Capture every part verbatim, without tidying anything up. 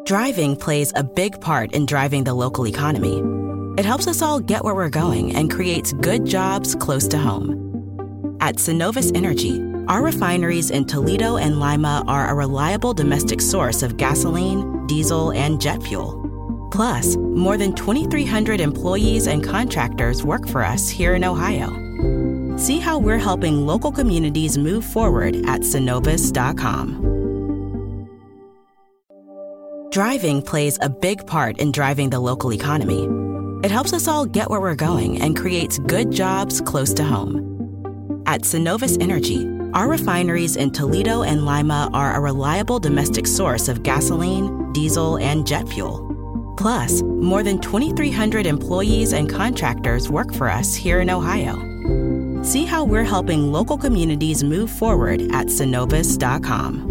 Driving plays a big part in driving the local economy. It helps us all get where we're going and creates good jobs close to home. At Cenovus Energy, our refineries in Toledo and Lima are a reliable domestic source of gasoline, diesel, and jet fuel. Plus, more than twenty-three hundred employees and contractors work for us here in Ohio. See how we're helping local communities move forward at cenovus dot com. Driving plays a big part in driving the local economy. It helps us all get where we're going and creates good jobs close to home. At Cenovus Energy, our refineries in Toledo and Lima are a reliable domestic source of gasoline, diesel, and jet fuel. Plus, more than twenty-three hundred employees and contractors work for us here in Ohio. See how we're helping local communities move forward at cenovus dot com.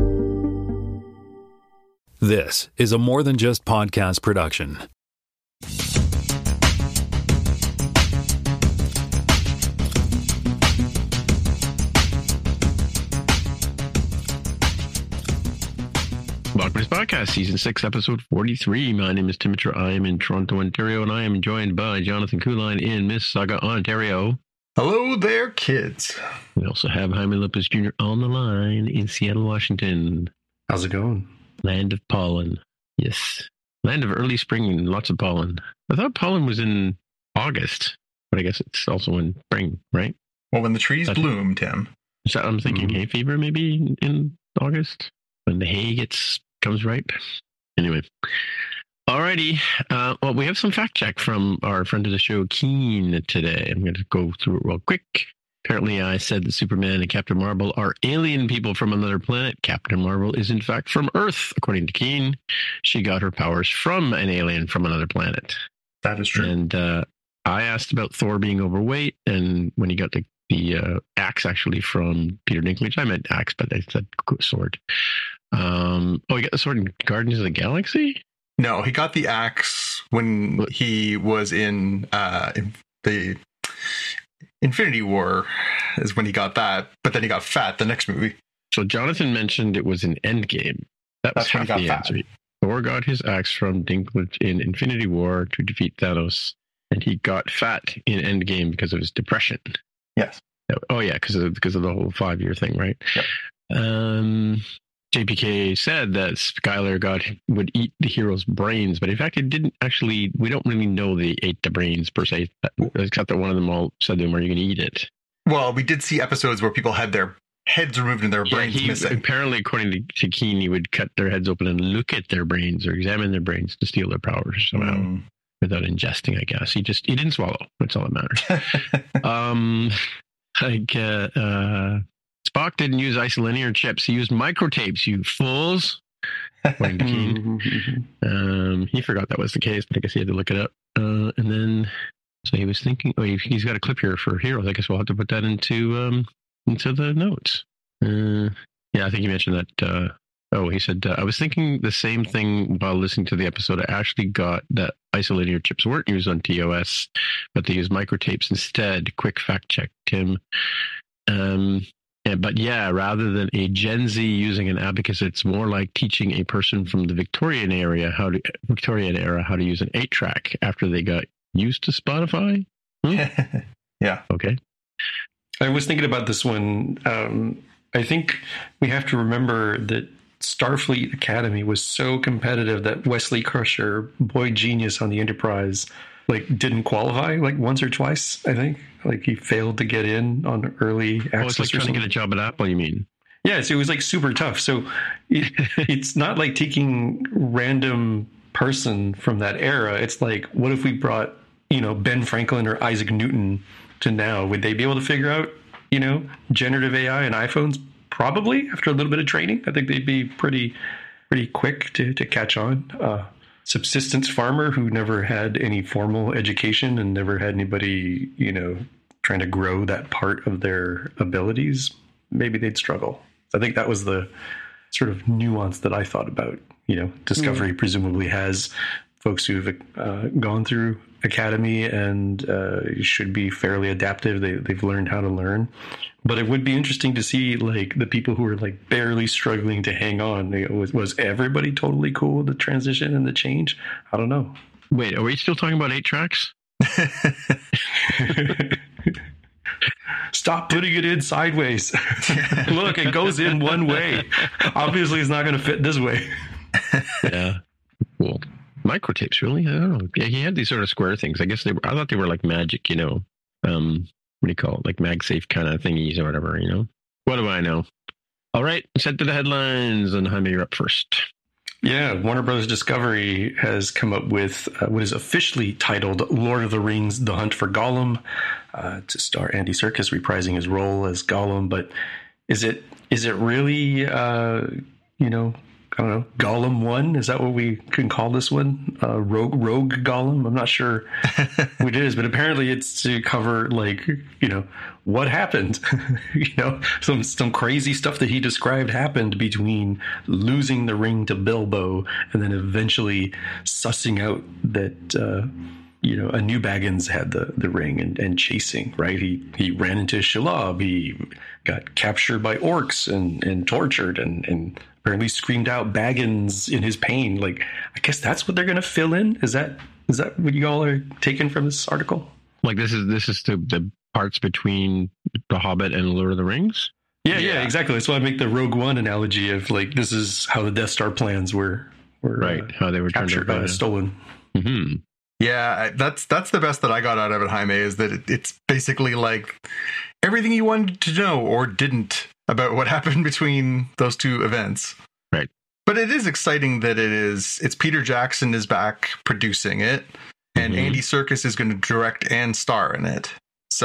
This is a More Than Just podcast production. Welcome to this podcast, season six, episode forty-three. My name is Tim Mitra. I am in Toronto, Ontario, and I am joined by Jonathan Kuline in Mississauga, Ontario. Hello there, kids. We also have Jaime Lopez Junior on the line in Seattle, Washington. How's it going? Land of pollen. Yes. Land of early spring and lots of pollen. I thought pollen was in August, but I guess it's also in spring, right? Well, when the trees That's, bloom, Tim. Is that, I'm thinking mm-hmm. hay fever maybe in August when the hay gets comes ripe. Anyway. Alrighty. Uh, well, we have some fact check from our friend of the show, Keen, today. I'm going to go through it real quick. Apparently, I said that Superman and Captain Marvel are alien people from another planet. Captain Marvel is, in fact, from Earth, according to Keen. She got her powers from an alien from another planet. That is true. And uh, I asked about Thor being overweight, and when he got the, the uh, axe, actually, from Peter Dinklage, I meant axe, but I said sword. Um, oh, he got the sword in Guardians of the Galaxy? No, he got the axe when what? he was in, uh, in the... Infinity War is when he got that, but then he got fat the next movie. So Jonathan mentioned it was an Endgame. That was That's when half he got the fat. answer. Thor got his axe from Dinklage in Infinity War to defeat Thanos, and he got fat in Endgame because of his depression. Yes. Oh yeah, because of because of the whole five year thing, right? Yep. Um, J P K said that Skylar got would eat the hero's brains, but in fact, it didn't actually. We don't really know they ate the brains per se, except that one of them all said to him, "Are you going to eat it?" Well, we did see episodes where people had their heads removed and their yeah, brains he, missing. Apparently, according to, to Keen, he would cut their heads open and look at their brains or examine their brains to steal their powers somehow mm. without ingesting. I guess he just he didn't swallow. That's all that matters. um, like. Uh, uh, Spock didn't use isolinear chips. He used microtapes, you fools. According to Keen. um, he forgot that was the case, but I guess he had to look it up. Uh, and then, so he was thinking, oh, he's got a clip here for Heroes. I guess we'll have to put that into um, into the notes. Uh, yeah, I think he mentioned that. Uh, oh, he said, uh, I was thinking the same thing while listening to the episode. I actually got that isolinear chips weren't used on T O S, but they used microtapes instead. Quick fact check, Tim. Um, Yeah, but yeah, rather than a Gen Z using an abacus, it's more like teaching a person from the Victorian area how to Victorian era how to use an eight track after they got used to Spotify. Hmm? Yeah. Okay. I was thinking about this one. Um, I think we have to remember that Starfleet Academy was so competitive that Wesley Crusher, boy genius on the Enterprise, like didn't qualify like once or twice. I think like he failed to get in on early access. Oh, it's like trying to get a job at Apple, you mean? Yeah, so it was like super tough. So it, it's not like taking random person from that era. It's like, what if we brought, you know, Ben Franklin or Isaac Newton to now? Would they be able to figure out, you know, generative A I and iPhones? Probably after a little bit of training. I think they'd be pretty, pretty quick to, to catch on. Uh, subsistence farmer who never had any formal education and never had anybody, you know, trying to grow that part of their abilities, maybe they'd struggle. I think that was the sort of nuance that I thought about. You know, Discovery mm. presumably has folks who've uh, gone through academy and uh, should be fairly adaptive. They, they've learned how to learn. But it would be interesting to see like the people who are like barely struggling to hang on. They, was, was everybody totally cool with the transition and the change? I don't know. Wait, are we still talking about eight tracks? Stop putting it in sideways. Look, it goes in one way. Obviously, it's not going to fit this way. Yeah. Cool. Microtapes, really? I don't know. Yeah, he had these sort of square things. I guess they were, I thought they were like magic, you know. Um, what do you call it? Like MagSafe kind of thingies or whatever, you know? What do I know? All right, let's head to the headlines, and Jaime, you're up first. Yeah, Warner Bros. Discovery has come up with uh, what is officially titled Lord of the Rings: The Hunt for Gollum, uh, to star Andy Serkis reprising his role as Gollum. But is it is it really, uh, you know, I don't know, Gollum one? Is that what we can call this one? Uh, Rogue Rogue Gollum? I'm not sure what it is, but apparently it's to cover, like, you know, what happened. you know, some some crazy stuff that he described happened between losing the ring to Bilbo and then eventually sussing out that, uh, you know, a new Baggins had the, the ring and, and chasing, right? He he ran into Shelob. He got captured by orcs and, and tortured and, and apparently screamed out Baggins in his pain. Like, I guess that's what they're going to fill in. Is that is that what you all are taking from this article? Like this is this is the, the parts between The Hobbit and Lord of the Rings? Yeah, yeah, yeah, exactly. That's why I make the Rogue One analogy of like this is how the Death Star plans were were right. Uh, how they were captured, turned uh, stolen. Mm-hmm. Yeah, that's that's the best that I got out of it, Jaime, is that it, it's basically like everything you wanted to know or didn't about what happened between those two events. Right. But it is exciting that it is, it's Peter Jackson is back producing it, and Mm-hmm. Andy Serkis is going to direct and star in it.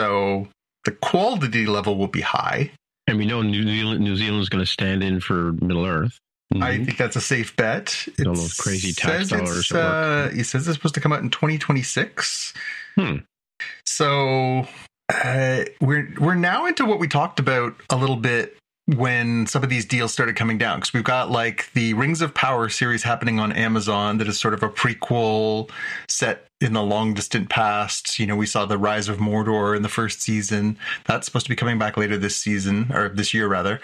So the quality level will be high. And we know New Zealand New Zealand's going to stand in for Middle Earth. Mm-hmm. I think that's a safe bet. All those crazy tax says dollars it's, at work. uh, It says it's supposed to come out in twenty twenty-six. Hmm. So uh, we're we're now into what we talked about a little bit when some of these deals started coming down, because we've got like the Rings of Power series happening on Amazon that is sort of a prequel set in the long distant past. You know, we saw the Rise of Mordor in the first season. That's supposed to be coming back later this season, or this year rather.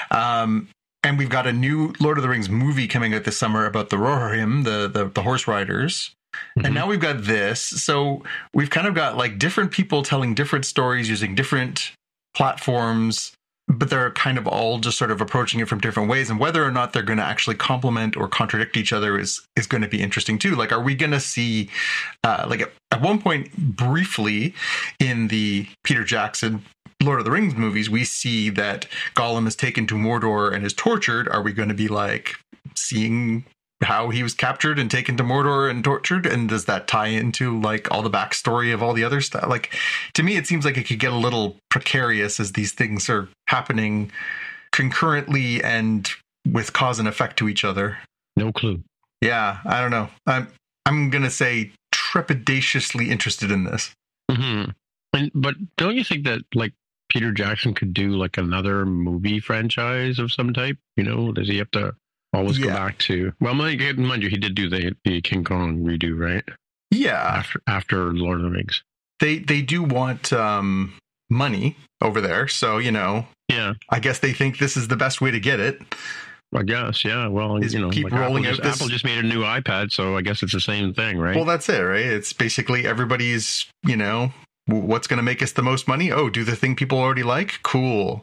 Um, and we've got a new Lord of the Rings movie coming out this summer about the Rohirrim, the, the, the horse riders. Mm-hmm. And now we've got this. So we've kind of got like different people telling different stories using different platforms, but they're kind of all just sort of approaching it from different ways. And whether or not they're going to actually complement or contradict each other is is going to be interesting too. Like, are we going to see, uh, like at one point briefly in the Peter Jackson Lord of the Rings movies, we see that Gollum is taken to Mordor and is tortured. Are we going to be like seeing how he was captured and taken to Mordor and tortured? And does that tie into like all the backstory of all the other stuff? Like, to me, it seems like it could get a little precarious as these things are happening concurrently and with cause and effect to each other. No clue. Yeah, I don't know. I'm I'm gonna say trepidatiously interested in this. Mm-hmm. And but don't you think that like Peter Jackson could do like another movie franchise of some type? You know, does he have to always Yeah. go back to? Well, mind you, mind you, he did do the the King Kong redo, right? Yeah, After after Lord of the Rings. they they do want um, money over there, so you know, Yeah, I guess they think this is the best way to get it. I guess. Yeah. Well, Is you know, keep like rolling Apple out just, this- Apple just made a new iPad, so I guess it's the same thing, right? Well, that's it, right? It's basically everybody's, you know, w- what's going to make us the most money? Oh, do the thing people already like? Cool.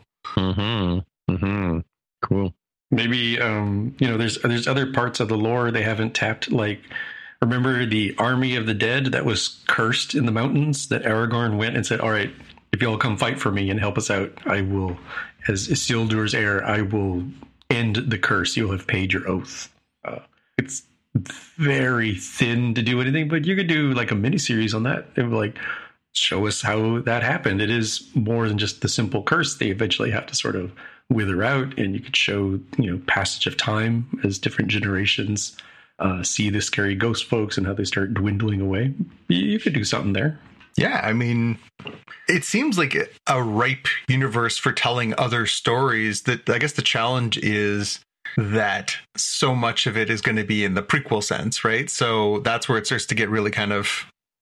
Mm-hmm. Mm-hmm. Cool. Maybe um, you know, there's there's other parts of the lore they haven't tapped. Like, remember the army of the dead that was cursed in the mountains? That Aragorn went and said, "All right, if y'all come fight for me and help us out, I will, as Isildur's heir, I will end the curse. You'll have paid your oath." Uh, it's very thin to do anything, but you could do like a miniseries on that. It would like show us how that happened. It is more than just the simple curse. They eventually have to sort of wither out, and you could show, you know, passage of time as different generations uh, see the scary ghost folks and how they start dwindling away. You, you could do something there. Yeah, I mean, it seems like a ripe universe for telling other stories. That I guess the challenge is that so much of it is going to be in the prequel sense, right? So that's where it starts to get really kind of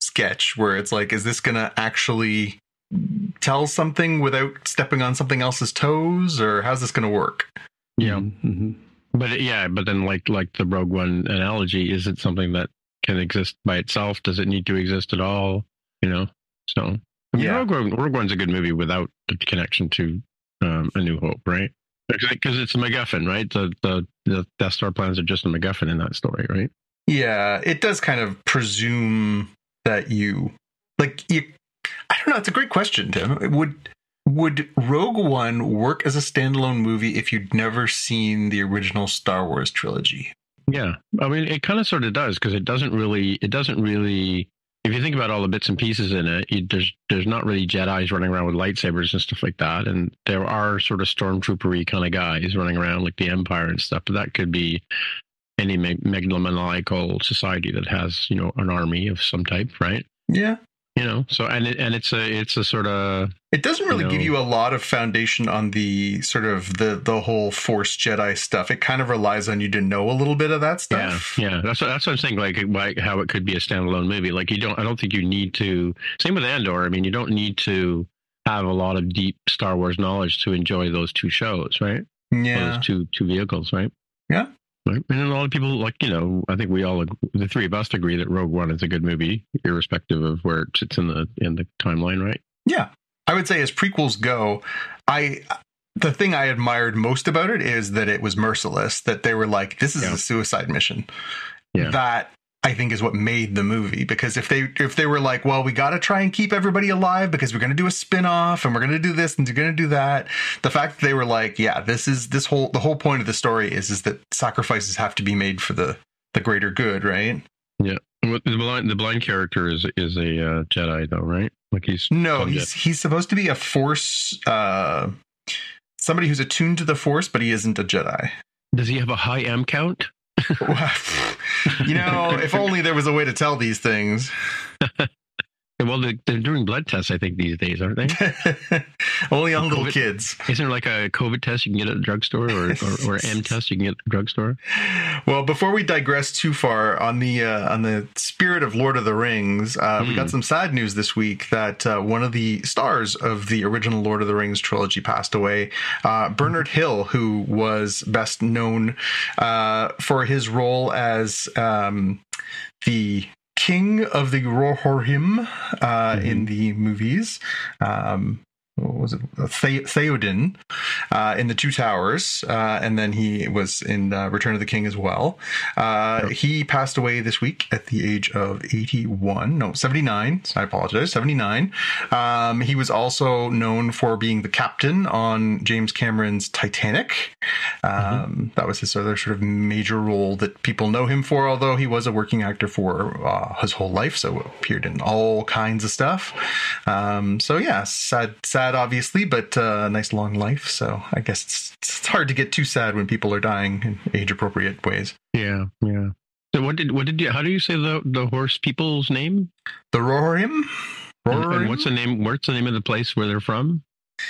sketch where it's like, is this going to actually tell something without stepping on something else's toes, or how's this going to work? Yeah. Mm-hmm. But yeah, but then like like the Rogue One analogy, is it something that can exist by itself? Does it need to exist at all? You know, so I mean, Yeah. Rogue One, Rogue One's a good movie without the connection to um, A New Hope, right? Because it's a MacGuffin, right? The, the the Death Star plans are just a MacGuffin in that story, right? Yeah, it does kind of presume that you like you. I don't know. It's a great question, Tim. Would would Rogue One work as a standalone movie if you'd never seen the original Star Wars trilogy? Yeah, I mean, it kind of sort of does, because it doesn't really, it doesn't really. If you think about all the bits and pieces in it, you, there's there's not really Jedis running around with lightsabers and stuff like that, and there are sort of stormtroopery kind of guys running around like the Empire and stuff. But that could be any me- megalomaniacal society that has, you know, an army of some type, right? Yeah. You know, so and it, and it's a it's a sort of It doesn't really you know, give you a lot of foundation on the sort of the the whole Force Jedi stuff. It kind of relies on you to know a little bit of that yeah stuff. yeah. That's what that's what I'm saying. Like, like how it could be a standalone movie. Like you don't I don't think you need to. Same with Andor. I mean, you don't need to have a lot of deep Star Wars knowledge to enjoy those two shows, right? Yeah. Those two two vehicles, right? Yeah. Right. And a lot of people, like, you know, I think we all, the three of us agree that Rogue One is a good movie, irrespective of where it sits in the in the timeline, right? Yeah. I would say as prequels go, I the thing I admired most about it is that it was merciless, that they were like, this is Yeah. a suicide mission. Yeah. That I think is what made the movie, because if they if they were like, well, we got to try and keep everybody alive because we're going to do a spin-off and we're going to do this and we're going to do that. The fact that they were like, yeah, this is this whole the whole point of the story is is that sacrifices have to be made for the the greater good, right? Yeah. The blind the blind character is is a uh, Jedi, though, right? Like he's No, some he's Jedi. he's supposed to be a Force uh somebody who's attuned to the Force, but he isn't a Jedi. Does he have a high M count? You know, if only there was a way to tell these things. Well, they're, they're doing blood tests, I think, these days, aren't they? Only on little COVID kids. Isn't there like a COVID test you can get at the drugstore, or, or, or M test you can get at the drugstore? Well, before we digress too far on the uh, on the spirit of Lord of the Rings, uh, mm. we got some sad news this week that uh, one of the stars of the original Lord of the Rings trilogy passed away. Uh, Bernard Hill, who was best known uh, for his role as um, the King of the Rohirrim uh, mm-hmm. in the movies. Um, what was it? The- Theoden uh, in the Two Towers, uh, and then he was in uh, Return of the King as well. Uh, yep. He passed away this week at the age of eighty-one. No, seventy-nine. I apologize, seventy-nine. Um, he was also known for being the captain on James Cameron's Titanic. Um, mm-hmm. That was his other sort of major role that people know him for, although he was a working actor for uh, his whole life, so appeared in all kinds of stuff. Um, so yeah, sad, sad obviously, but a uh, nice long life. So I guess it's, it's hard to get too sad when people are dying in age-appropriate ways. Yeah, yeah. So what did what did you? How do you say the the horse people's name? The Rohirrim. And, and what's the name? What's the name of the place where they're from?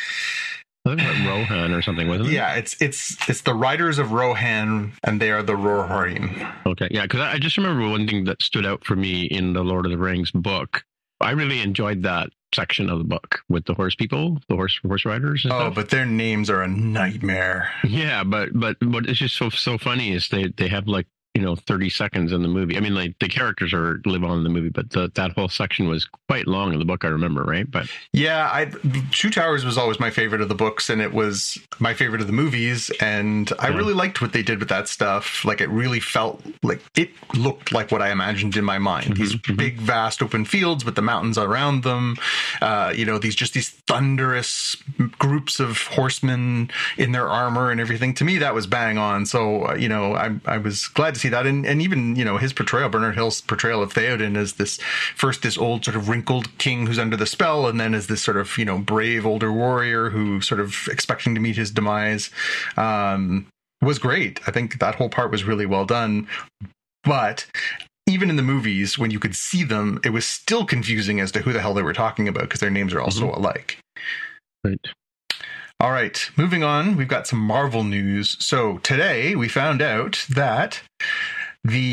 I think like Rohan or something, wasn't it? Yeah, it's it's it's the Riders of Rohan, and they are the Rohirrim. Okay, yeah, because I just remember one thing that stood out for me in the Lord of the Rings book. I really enjoyed that section of the book with the horse people, the horse horse riders. And oh, stuff. But their names are a nightmare. Yeah, but but what is just so so funny is they they have like, you know, thirty seconds in the movie. I mean, like the characters are live on in the movie, but the, that whole section was quite long in the book, I remember, right? But yeah, I Two Towers was always my favorite of the books, and it was my favorite of the movies, and I yeah. really liked what they did with that stuff. Like, it really felt like it looked like what I imagined in my mind. Mm-hmm, these mm-hmm. big, vast open fields with the mountains around them. Uh, you know, these just these thunderous groups of horsemen in their armor and everything. To me, that was bang on. So, uh, you know, I I was glad to see that, and, and even, you know, his portrayal, Bernard Hill's portrayal of Theoden as this first this old sort of wrinkled king who's under the spell, and then as this sort of, you know, brave older warrior who sort of expecting to meet his demise, um, was great. I think that whole part was really well done. But even in the movies, when you could see them, it was still confusing as to who the hell they were talking about, because their names are also mm-hmm. alike. Right. All right, moving on, we've got some Marvel news. So today we found out that the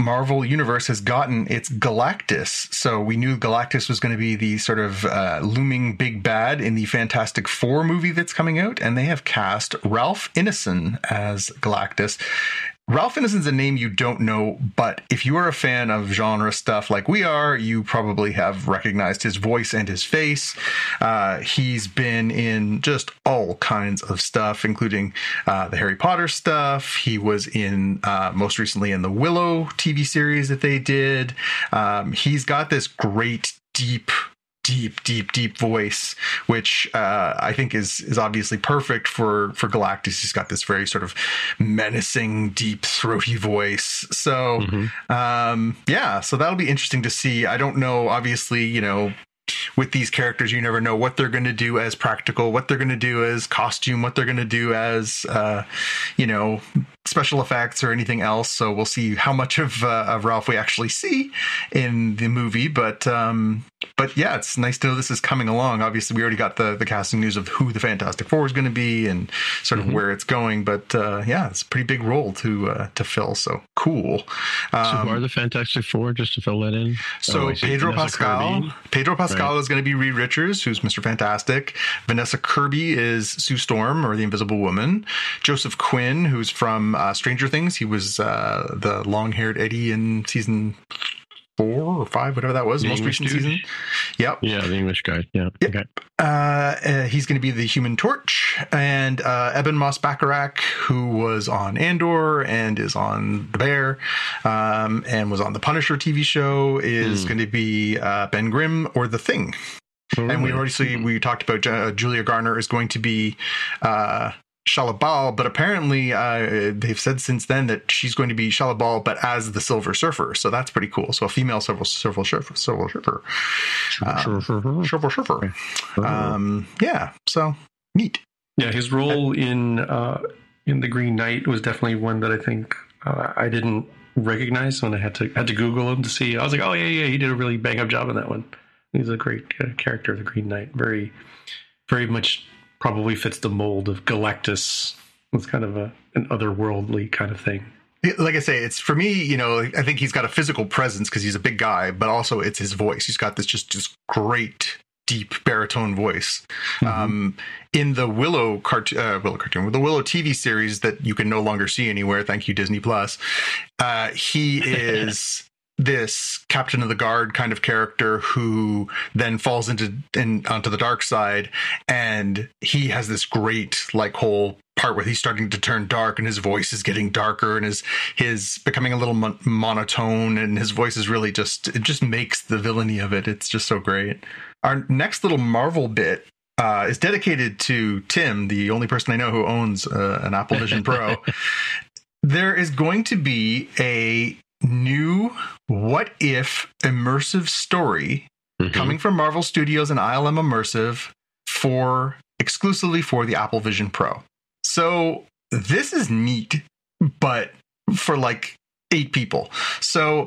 Marvel Universe has gotten its Galactus. So we knew Galactus was going to be the sort of uh, looming big bad in the Fantastic Four movie that's coming out, and they have cast Ralph Ineson as Galactus. Ralph Ineson's a name you don't know, but if you are a fan of genre stuff like we are, you probably have recognized his voice and his face. Uh, he's been in just all kinds of stuff, including uh, the Harry Potter stuff. He was in, uh, most recently in the Willow T V series that they did. Um, he's got this great, deep, deep, deep, deep voice, which uh, I think is is obviously perfect for for Galactus. He's got this very sort of menacing, deep, throaty voice. So, mm-hmm. um, yeah, so that'll be interesting to see. I don't know, obviously, you know, with these characters, you never know what they're going to do as practical, what they're going to do as costume, what they're going to do as, uh, you know, special effects or anything else. So we'll see how much of, uh, of Ralph we actually see in the movie. But um, but yeah, it's nice to know this is coming along. Obviously, we already got the, the casting news of who the Fantastic Four is going to be and sort of mm-hmm. where it's going. But uh, yeah, it's a pretty big role to uh, to fill. So cool. Um, so who are the Fantastic Four, just to fill that in? So oh, Pedro Pascal. Kirby. Pedro Pascal right. is going to be Reed Richards, who's Mister Fantastic. Vanessa Kirby is Sue Storm, or the Invisible Woman. Joseph Quinn, who's from uh, Stranger Things. He was uh, the long-haired Eddie in season four or five, whatever that was, the most English recent dude? season. Yep. Yeah, the English guy. Yeah. Yep. Okay. Uh, uh, he's going to be the Human Torch, and uh, Eben Moss Bacharach, who was on Andor and is on The Bear, um, and was on the Punisher T V show, is mm. going to be uh, Ben Grimm or The Thing. Oh, and we already see, we talked about uh, Julia Garner is going to be uh, Shalabal, but apparently uh, they've said since then that she's going to be Shalabal, but as the Silver Surfer. So that's pretty cool. So a female Silver Silver Surfer, Silver Surfer, um, Silver Surfer. Um, yeah. So neat. Yeah, his role in uh, in the Green Knight was definitely one that I think uh, I didn't recognize when I had to had to Google him to see. I was like, oh yeah, yeah, he did a really bang up job on that one. He's a great uh, character, the Green Knight. Very, very much. Probably fits the mold of Galactus. It's kind of a an otherworldly kind of thing. Like I say, it's for me, you know, I think he's got a physical presence because he's a big guy, but also it's his voice. He's got this just, just great, deep baritone voice. Mm-hmm. Um, in the Willow, cart- uh, Willow cartoon, the Willow T V series that you can no longer see anywhere, thank you, Disney Plus, uh, he is... this Captain of the Guard kind of character who then falls into in, onto the dark side, and he has this great like whole part where he's starting to turn dark and his voice is getting darker and his his becoming a little mon- monotone, and his voice is really just it just makes the villainy of it. It's just so great. Our next little Marvel bit uh, is dedicated to Tim, the only person I know who owns uh, an Apple Vision Pro. There is going to be a new what if immersive story mm-hmm. coming from Marvel Studios and I L M Immersive for exclusively for the Apple Vision Pro. So this is neat, but for like eight people. So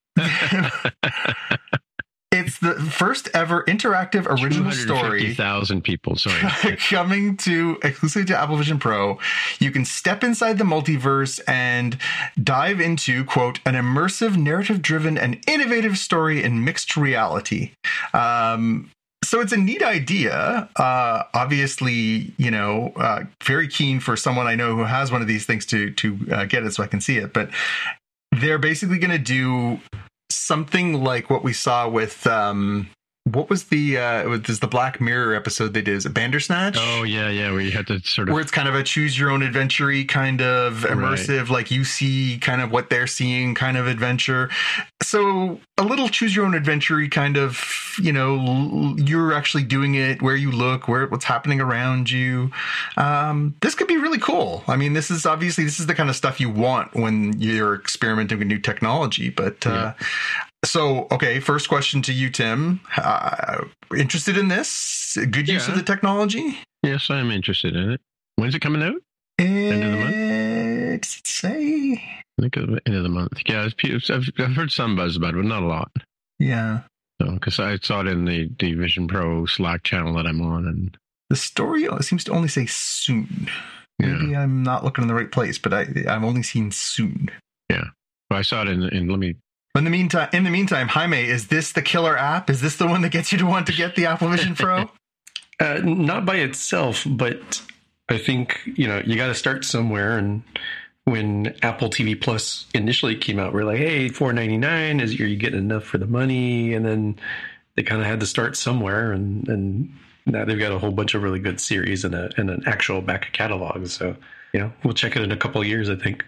it's the first ever interactive original story. fifty thousand people, sorry. Coming to exclusively to Apple Vision Pro. You can step inside the multiverse and dive into, quote, an immersive, narrative-driven, and innovative story in mixed reality. Um, so it's a neat idea. Uh, obviously, you know, uh, very keen for someone I know who has one of these things to, to uh, get it so I can see it. But they're basically going to do something like what we saw with um what was the uh it was the Black Mirror episode they did, is it Bandersnatch? Oh yeah, yeah, where you had to sort of where it's kind of a choose your own adventure kind of immersive, right. Like you see kind of what they're seeing kind of adventure. So a little choose your own adventure kind of, you know, you're actually doing it where you look, where what's happening around you. Um, this could be really cool. I mean, this is obviously this is the kind of stuff you want when you're experimenting with new technology. But uh, yeah. So, okay, first question to you, Tim. Uh, interested in this? Good use yeah. of the technology? Yes, I'm interested in it. When's it coming out? End of the month? Does it say? I think the end of the month. Yeah, I've, I've heard some buzz about it, but not a lot. Yeah. So, because I saw it in the, the Vision Pro Slack channel that I'm on. And the story seems to only say soon. Maybe yeah. I'm not looking in the right place, but I, I've only seen soon. Yeah. Well, I saw it in, in let me. In the meantime, in the meantime, Jaime, is this the killer app? Is this the one that gets you to want to get the Apple Vision Pro? uh, not by itself, but I think, you know, you got to start somewhere. And when Apple T V Plus initially came out, we're like, hey, four ninety-nine, is are you getting enough for the money? And then they kind of had to start somewhere, and, and now they've got a whole bunch of really good series and, a, and an actual back catalog. So, you know, we'll check it in a couple of years, I think.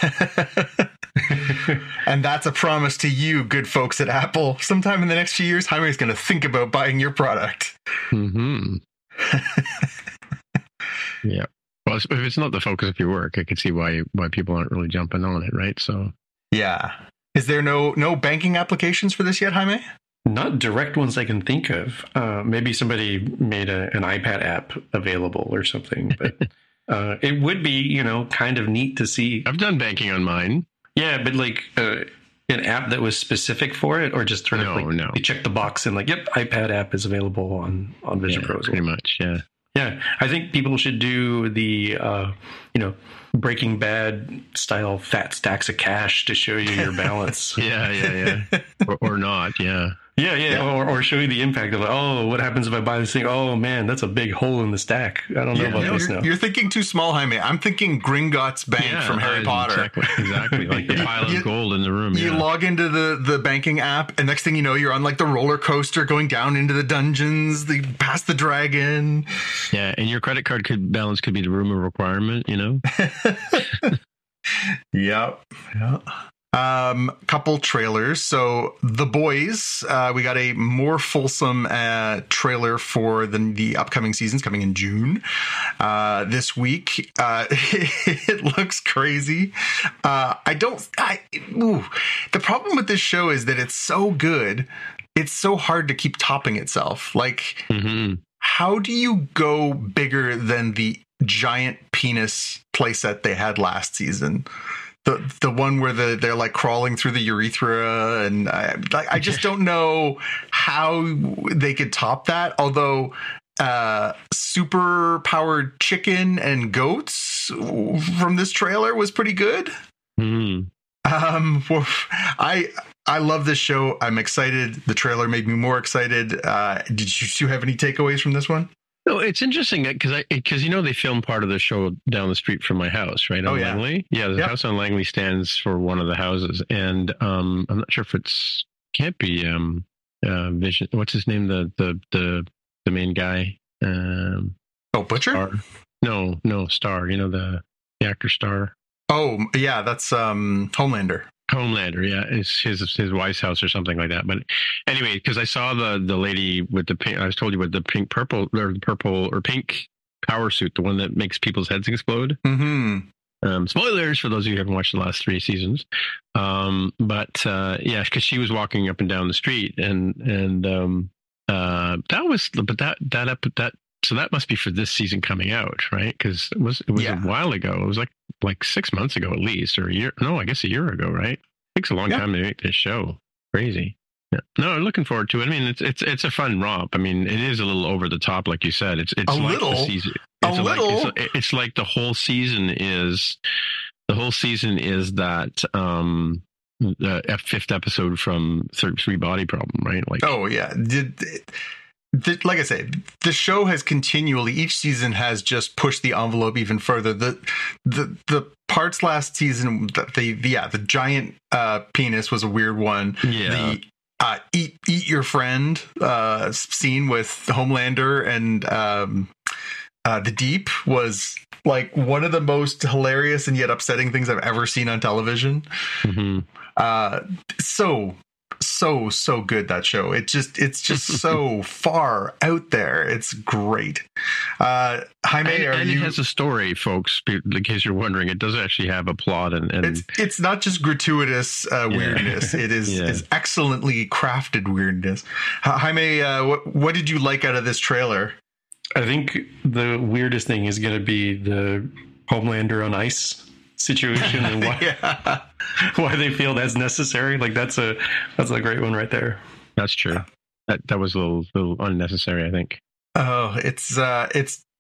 And that's a promise to you, good folks at Apple. Sometime in the next few years, Jaime is going to think about buying your product. Mm-hmm. Yeah. Well, if it's not the focus of your work, I can see why why people aren't really jumping on it, right? So, yeah. Is there no no banking applications for this yet, Jaime? Not direct ones I can think of. Uh, maybe somebody made a, an iPad app available or something, but uh, it would be, you know, kind of neat to see. I've done banking on mine. Yeah, but like uh, an app that was specific for it, or just sort of no, like no. you check the box and like, yep, iPad app is available on, on Vision yeah, Pro as well. Pretty much, yeah. Yeah, I think people should do the, uh, you know, Breaking Bad style fat stacks of cash to show you your balance. yeah, yeah, yeah. Or, or not, yeah. Yeah, yeah, yeah. Or, or show you the impact of, like, oh, what happens if I buy this thing? Oh, man, that's a big hole in the stack. I don't know yeah, about no, this you're, now. You're thinking too small, Jaime. I'm thinking Gringotts Bank yeah, from Harry uh, Potter. Exactly, exactly. Like the pile of you, gold in the room. You yeah. log into the, the banking app, and next thing you know, you're on like the roller coaster going down into the dungeons, the past the dragon. Yeah, and your credit card could balance could be the room of requirement, you know? Yep. Yeah. Um, couple trailers. So The Boys, uh, we got a more fulsome uh, trailer for the, the upcoming seasons coming in June. Uh, this week, uh, it looks crazy. Uh, I don't, I, ooh, the problem with this show is that it's so good. It's so hard to keep topping itself. Like, mm-hmm. How do you go bigger than the giant penis playset they had last season? The the one where the they're like crawling through the urethra, and I I just don't know how they could top that. Although uh, super powered chicken and goats from this trailer was pretty good. Mm. Um, I I love this show. I'm excited. The trailer made me more excited. Uh, did you two have any takeaways from this one? No, it's interesting because I because you know they filmed part of the show down the street from my house, right? On oh yeah, Langley. Yeah, the yep. house on Langley stands for one of the houses, and um, I'm not sure if it's can't be um, uh, Vision. What's his name? The the the the main guy. Um, oh, Butcher? Star. No, no, Star. You know the the actor Star. Oh yeah, that's um, Homelander. Homelander, yeah, it's his his wife's house or something like that. But anyway, because I saw the the lady with the pink, I was told you with the pink purple or the purple or pink power suit, the one that makes people's heads explode. Mm-hmm. Um, spoilers for those of you who haven't watched the last three seasons. Um, but uh, yeah, because she was walking up and down the street, and and um, uh, that was, but that that up that. So that must be for this season coming out, right? Because it was it was yeah. a while ago. It was like like six months ago at least, or a year. No, I guess a year ago, right? It takes a long yeah. time to make this show. Crazy. Yeah. No, I'm looking forward to it. I mean, it's it's it's a fun romp. I mean, it is a little over the top, like you said. It's it's a like little. the season. It's a like, little. It's, it's like the whole season is the whole season is that um the fifth episode from Three Body Problem, right? Like oh yeah. Did. It, The, like I say, the show has continually, each season has just pushed the envelope even further. The the the parts last season, the, the, the yeah, the giant uh, penis was a weird one. Yeah. The uh, eat eat your friend uh, scene with Homelander and um, uh, the Deep was like one of the most hilarious and yet upsetting things I've ever seen on television. Mm-hmm. Uh, so. So, so good, that show. It just, it's just so far out there. It's great. Uh, Jaime, and, are and you... it has a story, folks, in case you're wondering. It does actually have a plot. and, and... It's, it's not just gratuitous uh, yeah. weirdness. It is yeah. is excellently crafted weirdness. Jaime, uh, what, what did you like out of this trailer? I think the weirdest thing is going to be the Homelander on ice situation and why yeah. why they feel that's necessary. Like that's a that's a great one right there. That's true. That that was a little little unnecessary, I think. Oh, it's uh, it's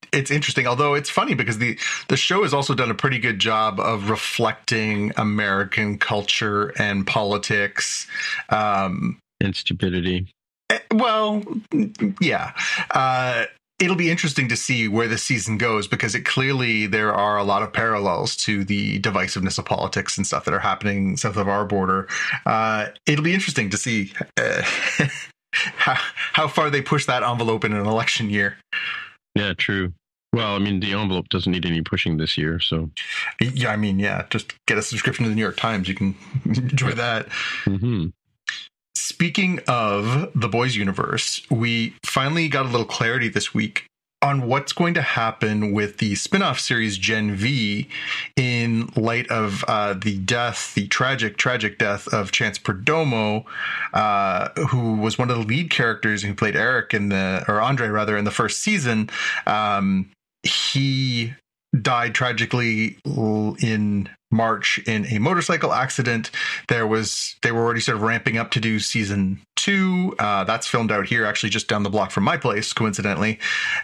it's interesting. Although it's funny because the the show has also done a pretty good job of reflecting American culture and politics, um, and stupidity. Well, yeah. Uh, it'll be interesting to see where the season goes because it clearly there are a lot of parallels to the divisiveness of politics and stuff that are happening south of our border. Uh, it'll be interesting to see uh, how, how far they push that envelope in an election year. Yeah, true. Well, I mean, the envelope doesn't need any pushing this year, so. Yeah, I mean, yeah, just get a subscription to the New York Times. You can enjoy that. Mm-hmm. Speaking of the Boys universe, we finally got a little clarity this week on what's going to happen with the spin-off series Gen V in light of uh, the death, the tragic, tragic death of Chance Perdomo, uh, who was one of the lead characters who played Eric in the, or Andre rather, in the first season. Um, he died tragically in March in a motorcycle accident. There was, they were already sort of ramping up to do season two. Uh, that's filmed out here, actually just down the block from my place, coincidentally.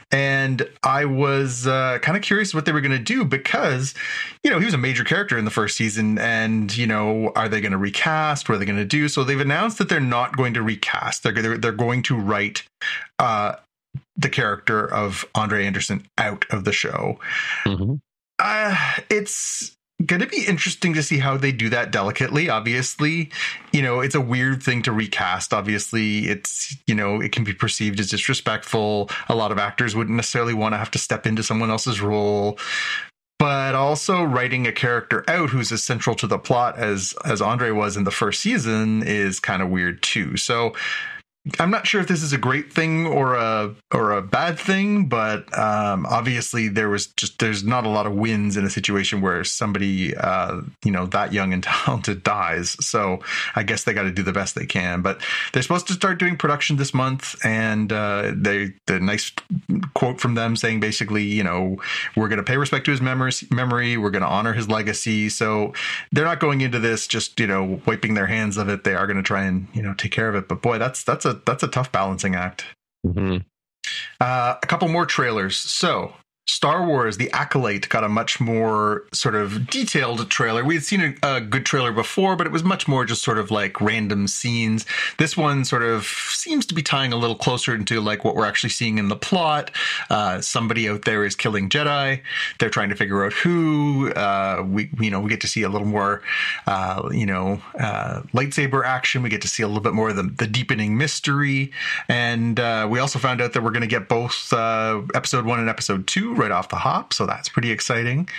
And I was uh, kind of curious what they were going to do because, you know, he was a major character in the first season and, you know, are they going to recast? What are they going to do? So they've announced that they're not going to recast. They're, they're, they're going to write, uh, the character of Andre Anderson out of the show. Mm-hmm. Uh, it's going to be interesting to see how they do that delicately. Obviously, you know, it's a weird thing to recast. Obviously, it's, you know, it can be perceived as disrespectful. A lot of actors wouldn't necessarily want to have to step into someone else's role. But also writing a character out who's as central to the plot as as Andre was in the first season is kind of weird too. So I'm not sure if this is a great thing or a or a bad thing, but um, obviously there was just there's not a lot of wins in a situation where somebody uh, you know that young and talented dies. So I guess they got to do the best they can. But they're supposed to start doing production this month, and uh, they the nice quote from them saying basically, you know, we're going to pay respect to his memory. Memory, we're going to honor his legacy. So they're not going into this just you know wiping their hands of it. They are going to try and you know take care of it. But boy, that's that's a that's a tough balancing act. Mm-hmm. Uh, a couple more trailers. So Star Wars, The Acolyte, got a much more sort of detailed trailer. We had seen a, a good trailer before, but it was much more just sort of like random scenes. This one sort of seems to be tying a little closer into like what we're actually seeing in the plot. Uh, somebody out there is killing Jedi. They're trying to figure out who. Uh, we, you know, we get to see a little more, uh, you know, uh, lightsaber action. We get to see a little bit more of the, the deepening mystery. And uh, we also found out that we're going to get both uh, episode one and episode two right off the hop, so that's pretty exciting.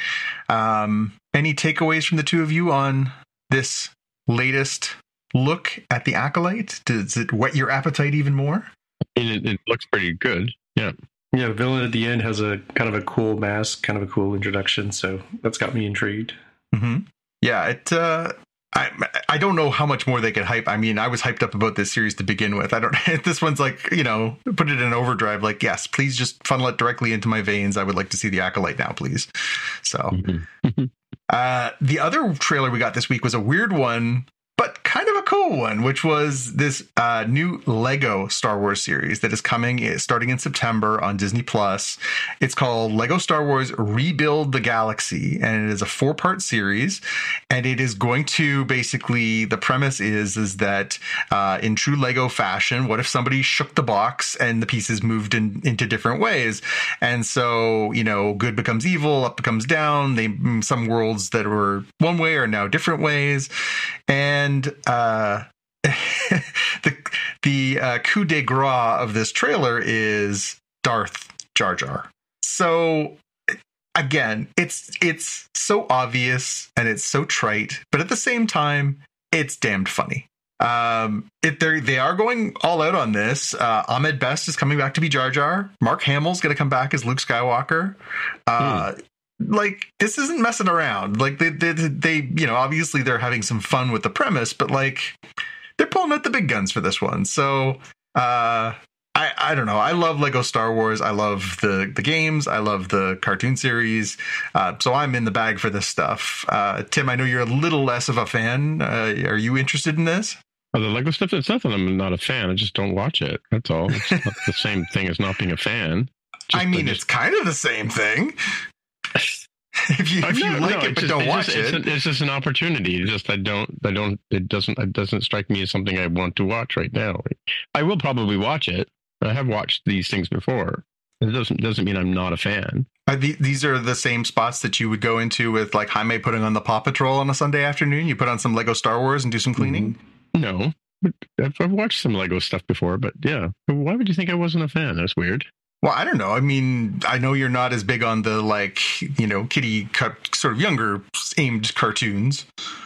Um, any takeaways from the two of you on this latest look at The Acolyte? Does it whet your appetite even more? I mean, it, it looks pretty good. Yeah. Yeah, villain at the end has a kind of a cool mask, kind of a cool introduction, so that's got me intrigued. Mm-hmm. Yeah, it. Uh, I I don't know how much more they could hype. I mean, I was hyped up about this series to begin with. I don't. This one's like, you know, put it in overdrive. Like, yes, please just funnel it directly into my veins. I would like to see The Acolyte now, please. So, mm-hmm. uh, the other trailer we got this week was a weird one, but kind of a cool one, which was this uh, new Lego Star Wars series that is coming starting in September on Disney Plus. It's called Lego Star Wars Rebuild the Galaxy, and it is a four-part series. And it is going to basically, the premise is is that uh, in true Lego fashion, what if somebody shook the box and the pieces moved in, into different ways? And so, you know, good becomes evil, up becomes down. They some worlds that were one way are now different ways. And And uh, the the uh, coup de grace of this trailer is Darth Jar Jar. So again, it's it's so obvious and it's so trite, but at the same time, it's damned funny. Um, it they they are going all out on this. Uh, Ahmed Best is coming back to be Jar Jar. Mark Hamill's going to come back as Luke Skywalker. Uh, hmm. Like, this isn't messing around. Like, they, they, they, you know, obviously they're having some fun with the premise, but like, they're pulling out the big guns for this one. So, uh, I, I don't know. I love Lego Star Wars. I love the, the games. I love the cartoon series. Uh, so I'm in the bag for this stuff. Uh, Tim, I know you're a little less of a fan. Uh, are you interested in this? Oh, the Lego stuff, it's not that I'm not a fan. I just don't watch it. That's all. It's not the same thing as not being a fan. I mean, just, it's kind of the same thing. If you, if you no, like no, it, but just, don't it's watch just, it. It's, a, it's just an opportunity. It's just I don't, I don't, it doesn't, it doesn't strike me as something I want to watch right now. I will probably watch it. I have watched these things before. It doesn't doesn't mean I'm not a fan. Are the, these are the same spots that you would go into with like Jaime putting on the Paw Patrol on a Sunday afternoon. You put on some Lego Star Wars and do some cleaning. Mm-hmm. No, but I've, I've watched some Lego stuff before. But yeah, why would you think I wasn't a fan? That's weird. Well, I don't know. I mean, I know you're not as big on the like you know kiddie cut sort of younger aimed cartoons.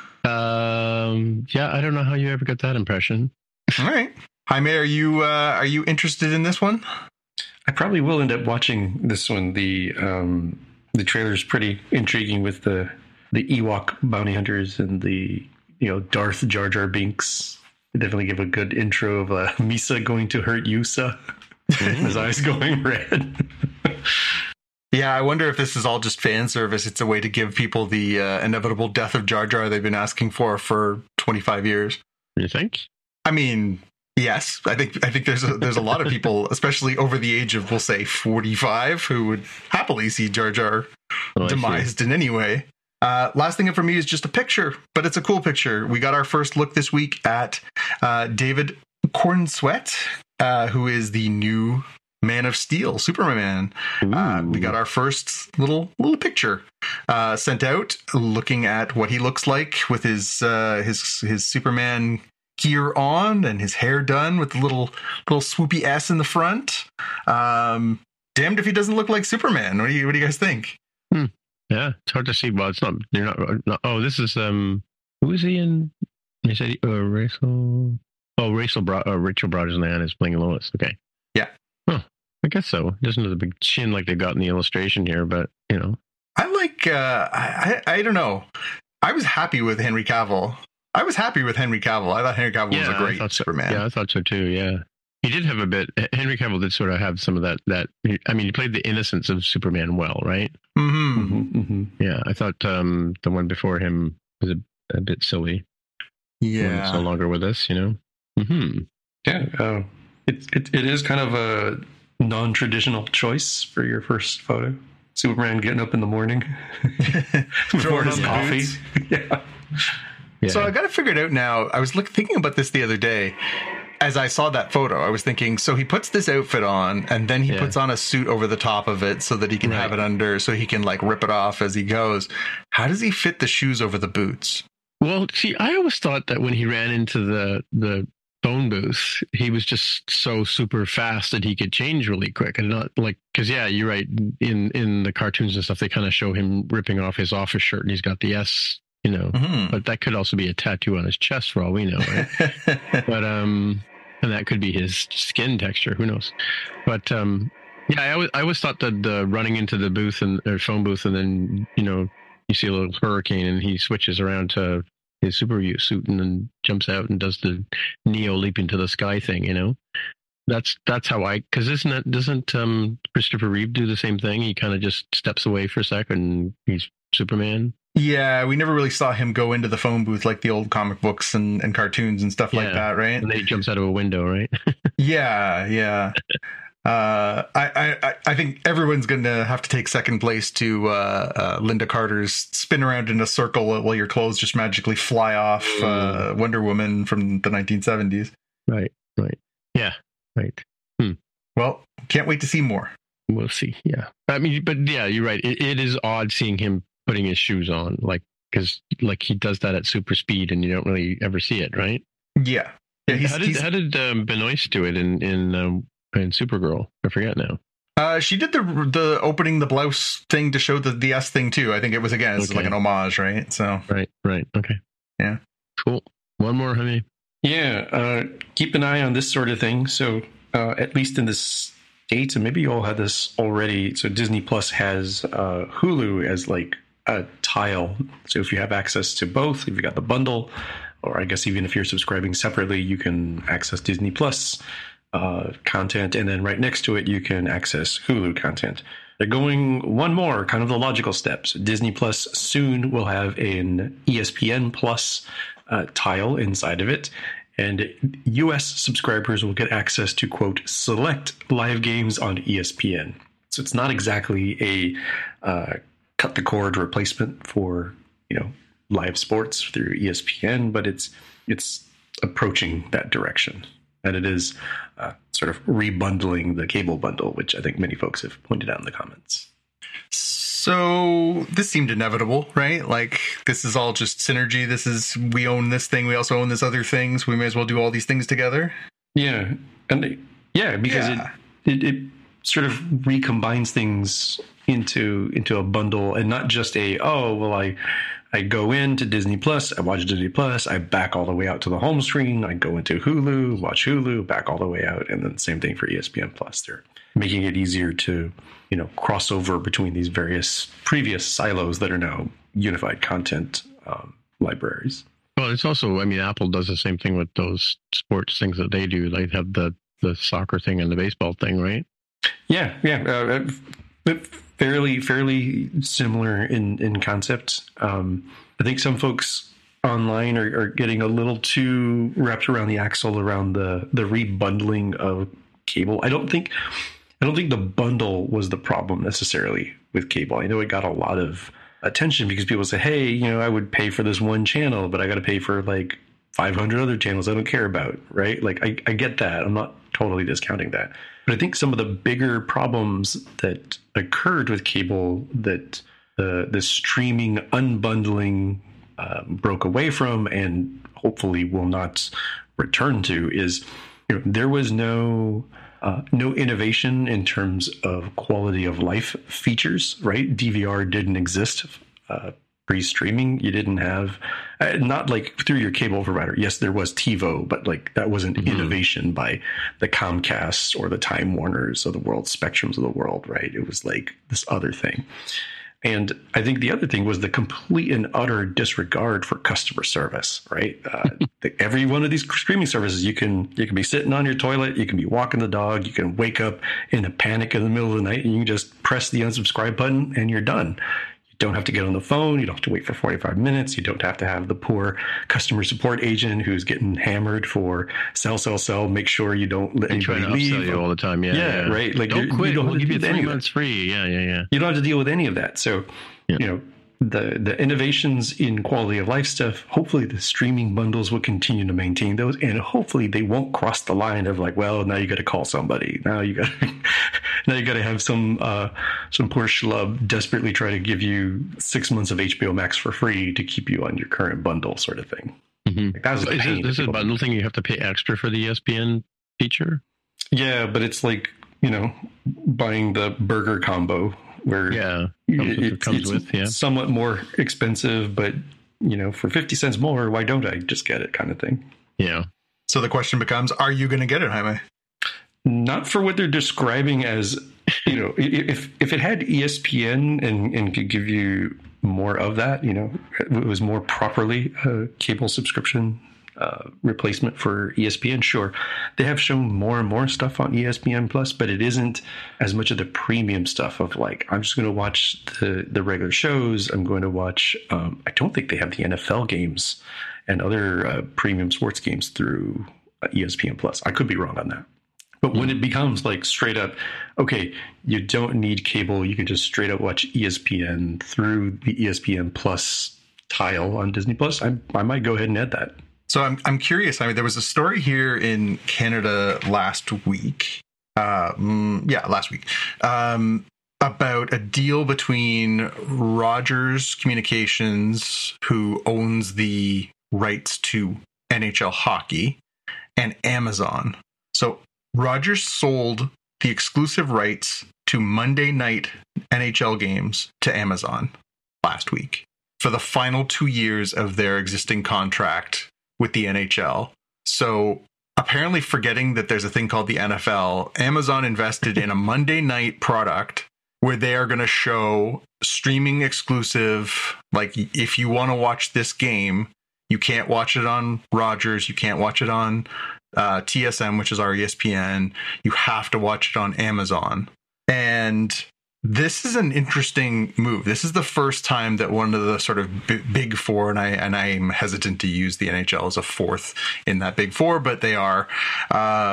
Um, yeah, I don't know how you ever got that impression. All right, Jaime, are you uh, are you interested in this one? I probably will end up watching this one. The um, the trailer is pretty intriguing with the the Ewok bounty hunters and the you know Darth Jar Jar Binks. They definitely give a good intro of uh, Misa going to hurt Yusa. His eyes going red. Yeah, I wonder if this is all just fan service. It's a way to give people the uh, inevitable death of Jar Jar they've been asking for for twenty-five years. You think? I mean, yes, I think I think there's a, there's a lot of people, especially over the age of, we'll say, forty-five, who would happily see Jar Jar Oh, demised in any way. Uh, last thing for me is just a picture, but it's a cool picture. We got our first look this week at uh, David Cornsweet, uh, who is the new Man of Steel, Superman. Uh, we got our first little little picture uh, sent out, looking at what he looks like with his uh, his his Superman gear on and his hair done with the little little swoopy S in the front. Um, damned if he doesn't look like Superman. What do you What do you guys think? Hmm. Yeah, it's hard to see. Well, it's not. You're not. not oh, this is um. Who is he in? You said uh, Rachel. Oh, Rachel. Bro, uh, Rachel Brosnahan is playing Lois. Okay. Yeah. Huh. I guess so. It doesn't have the big chin like they've got in the illustration here, but you know. I like. Uh, I, I I don't know. I was happy with Henry Cavill. I was happy with Henry Cavill. I thought Henry Cavill yeah, was a great I thought so. Superman. Yeah, I thought so too. Yeah. He did have a bit. Henry Cavill did sort of have some of that. That I mean, he played the innocence of Superman well, right? Mm-hmm. Mm-hmm, mm-hmm. Yeah, I thought um, the one before him was a, a bit silly. Yeah. It's no longer with us, you know. Mm-hmm. Yeah, uh, it, it it is kind of a non-traditional choice for your first photo. Superman getting up in the morning before his coffee. yeah. Yeah. So I got to figure it out now. I was look, thinking about this the other day. As I saw that photo, I was thinking, so he puts this outfit on and then he Yeah. puts on a suit over the top of it so that he can Right. have it under, so he can like rip it off as he goes. How does he fit the shoes over the boots? Well, see, I always thought that when he ran into the the phone booth, he was just so super fast that he could change really quick, and not like because yeah, you're right. In in the cartoons and stuff, they kind of show him ripping off his office shirt, and he's got the S, you know. Mm-hmm. But that could also be a tattoo on his chest, for all we know. Right? but um, and that could be his skin texture. Who knows? But um, yeah, I always I always thought that the running into the booth and or phone booth, and then you know you see a little hurricane, and he switches around to his super suit and then jumps out and does the Neo leap into the sky thing, you know. That's that's how I because isn't that doesn't um, Christopher Reeve do the same thing? He kind of just steps away for a second and he's Superman. Yeah, we never really saw him go into the phone booth like the old comic books and, and cartoons and stuff like Yeah. that, right? And then he jumps out of a window, right? Yeah, yeah. Uh, I, I, I think everyone's going to have to take second place to uh, uh, Linda Carter's spin around in a circle while your clothes just magically fly off. Uh, Wonder Woman from the nineteen seventies. right, right. Yeah, right. Well, can't wait to see more. We'll see. Yeah, I mean, but yeah, you're right. It, it is odd seeing him putting his shoes on, like because like he does that at super speed, and you don't really ever see it, right? Yeah. Yeah. He's, how did he's, how did um, Benoist do it in in um, in Supergirl? I forget now. uh, she did the the opening the blouse thing to show the, the S thing too. I think it was again, it's Okay. like an homage, right? So Right, right. Okay. Yeah. Cool. One more, honey. Yeah, uh, keep an eye on this sort of thing. So, uh, at least in the States, and maybe you all had this already. So, Disney Plus has uh, Hulu as like a tile. So, if you have access to both, if you got the bundle, or I guess even if you're subscribing separately, you can access Disney Plus uh, content, and then right next to it, you can access Hulu content. They're going one more, kind of the logical steps. Disney Plus soon will have an E S P N Plus uh, tile inside of it, and U S subscribers will get access to, quote, select live games on E S P N. So it's not exactly a uh, cut the cord replacement for, you know, live sports through E S P N, but it's it's approaching that direction. And it is uh, sort of rebundling the cable bundle, which I think many folks have pointed out in the comments. So this seemed inevitable, right? Like, this is all just synergy. This is, we own this thing. We also own this other thing. So we may as well do all these things together. Yeah. And they, yeah, because Yeah. It, it it sort of recombines things into into a bundle, and not just a, oh, well, I I go into Disney Plus, I watch Disney Plus, I back all the way out to the home screen, I go into Hulu, watch Hulu, back all the way out, and then same thing for E S P N Plus. They're making it easier to, you know, cross over between these various previous silos that are now unified content um, libraries. Well, it's also, I mean, Apple does the same thing with those sports things that they do. Like have the, the soccer thing and the baseball thing, right? Yeah, yeah. Uh, but fairly, fairly similar in, in concept. Um, I think some folks online are, are getting a little too wrapped around the axle around the, the rebundling of cable. I don't think, I don't think the bundle was the problem necessarily with cable. I know it got a lot of attention because people say, hey, you know, I would pay for this one channel, but I got to pay for like five hundred other channels I don't care about, right? Like, I, I get that. I'm not totally discounting that. But I think some of the bigger problems that occurred with cable that the, the streaming unbundling um, broke away from and hopefully will not return to is, you know, there was no... Uh, no innovation in terms of quality of life features, right? D V R didn't exist uh, pre-streaming. You didn't have, uh, not like through your cable provider. Yes, there was TiVo, but like that wasn't mm-hmm. innovation by the Comcasts or the Time Warners or the World Spectrums of the world, right? It was like this other thing. And I think the other thing was the complete and utter disregard for customer service, right? Uh, the, every one of these streaming services, you can you can be sitting on your toilet, you can be walking the dog, you can wake up in a panic in the middle of the night, and you can just press the unsubscribe button, and you're done. You don't have to get on the phone. You don't have to wait for forty-five minutes. You don't have to have the poor customer support agent who's getting hammered for sell, sell, sell. Make sure you don't let anybody trying to leave. upsell you all the time. Yeah, yeah, yeah. right. Like don't quit. You don't we'll have to give you do three any of months free. Yeah, yeah, yeah. You don't have to deal with any of that. So, yeah. you know, the the innovations in quality of life stuff, hopefully the streaming bundles will continue to maintain those, and hopefully they won't cross the line of like, well, now you got to call somebody. Now you got now you got to have some uh, some poor schlub desperately try to give you six months of H B O Max for free to keep you on your current bundle, sort of thing. Mm-hmm. Like, that's so is it, this is a bundle thing. You have to pay extra for the E S P N feature. Yeah, but it's like, you know, buying the burger combo. Where yeah, comes with, it, comes it's with, yeah. somewhat more expensive, but you know, for fifty cents more, why don't I just get it, kind of thing? Yeah. So the question becomes: are you going to get it, Jaime? Not for what they're describing as, you know, if if it had E S P N and and could give you more of that, you know, it was more properly a cable subscription uh, replacement for E S P N. Sure, they have shown more and more stuff on E S P N Plus, but it isn't as much of the premium stuff of like, I'm just going to watch the the regular shows. I'm going to watch. Um, I don't think they have the N F L games and other uh, premium sports games through uh, E S P N Plus. I could be wrong on that. But when it becomes like straight up, okay, you don't need cable, you can just straight up watch E S P N through the E S P N Plus tile on Disney Plus, I, I might go ahead and add that. So I'm I'm curious. I mean, there was a story here in Canada last week. Uh, mm, yeah, last week. Um, about a deal between Rogers Communications, who owns the rights to N H L hockey, and Amazon. So Rogers sold the exclusive rights to Monday night N H L games to Amazon last week for the final two years of their existing contract with the N H L. So apparently forgetting that there's a thing called the N F L, Amazon invested in a Monday night product where they are going to show streaming exclusive, like if you want to watch this game, you can't watch it on Rogers, you can't watch it on uh, T S M, which is our E S P N, you have to watch it on Amazon. And this is an interesting move. This is the first time that one of the sort of b- big four, and I and I'm hesitant to use the N H L as a fourth in that big four, but they are. Uh,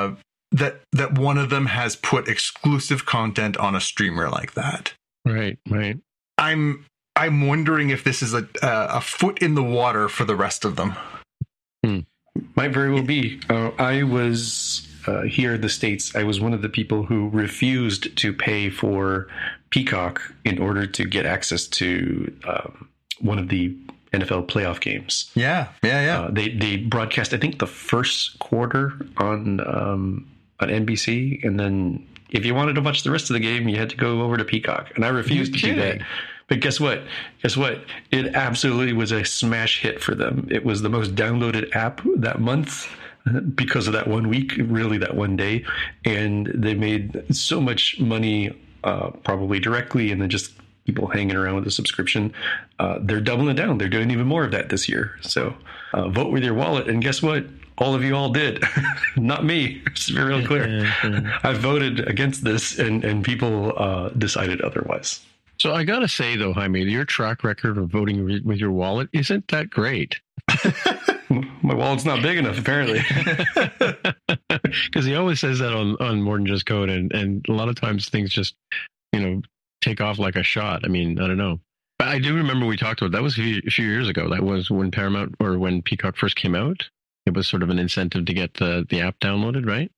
that that one of them has put exclusive content on a streamer like that. Right, right. I'm I'm wondering if this is a a foot in the water for the rest of them. Hmm. Might very well be. Uh, I was uh, here in the States. I was one of the people who refused to pay for Peacock in order to get access to um, one of the N F L playoff games. Yeah, yeah, yeah. Uh, they they broadcast, I think, the first quarter on um, on N B C, and then if you wanted to watch the rest of the game, you had to go over to Peacock. And I refused to do that. But guess what? Guess what? It absolutely was a smash hit for them. It was the most downloaded app that month because of that one week, really that one day. And they made so much money, uh, probably directly, and then just people hanging around with the subscription. Uh, they're doubling down. They're doing even more of that this year. So uh, vote with your wallet. And guess what? All of you all did. Not me. It's real clear. I voted against this, and, and people uh, decided otherwise. So I got to say, though, Jaime, your track record of voting re- with your wallet isn't that great. My wallet's not big enough, apparently. Because he always says that on, on More Than Just Code, and, and a lot of times things just, you know, take off like a shot. I mean, I don't know. But I do remember we talked about, that was a few, a few years ago. That was when Paramount, or when Peacock first came out. It was sort of an incentive to get the, the app downloaded, right?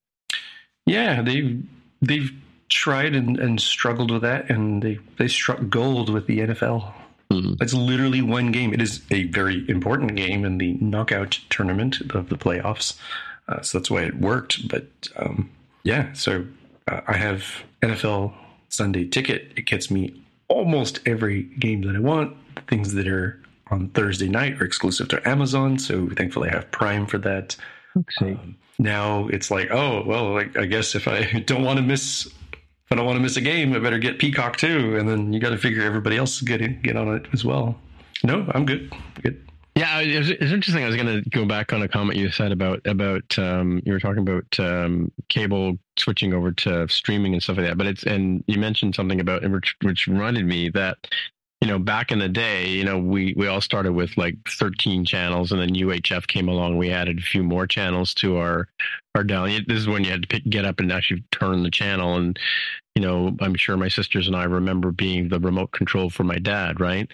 Yeah, they've, they've tried and, and struggled with that, and they, they struck gold with the N F L. Mm. It's literally one game. It is a very important game in the knockout tournament of the playoffs. Uh, so that's why it worked. But um, yeah, so uh, I have N F L Sunday Ticket. It gets me almost every game that I want. The things that are on Thursday night are exclusive to Amazon. So thankfully I have Prime for that. Okay. Um, now it's like, oh, well, like, I guess if I don't want to miss... If I don't want to miss a game, I better get Peacock too. And then you got to figure everybody else get get on it as well. No, I'm good. Good. Yeah, it was, it's interesting. I was going to go back on a comment you said about about um, you were talking about um, cable switching over to streaming and stuff like that. But it's and you mentioned something about which which reminded me that, you know, back in the day, you know, we, we all started with like thirteen channels, and then U H F came along. We added a few more channels to our, our down. This is when you had to pick, get up and actually turn the channel. And, you know, I'm sure my sisters and I remember being the remote control for my dad, right?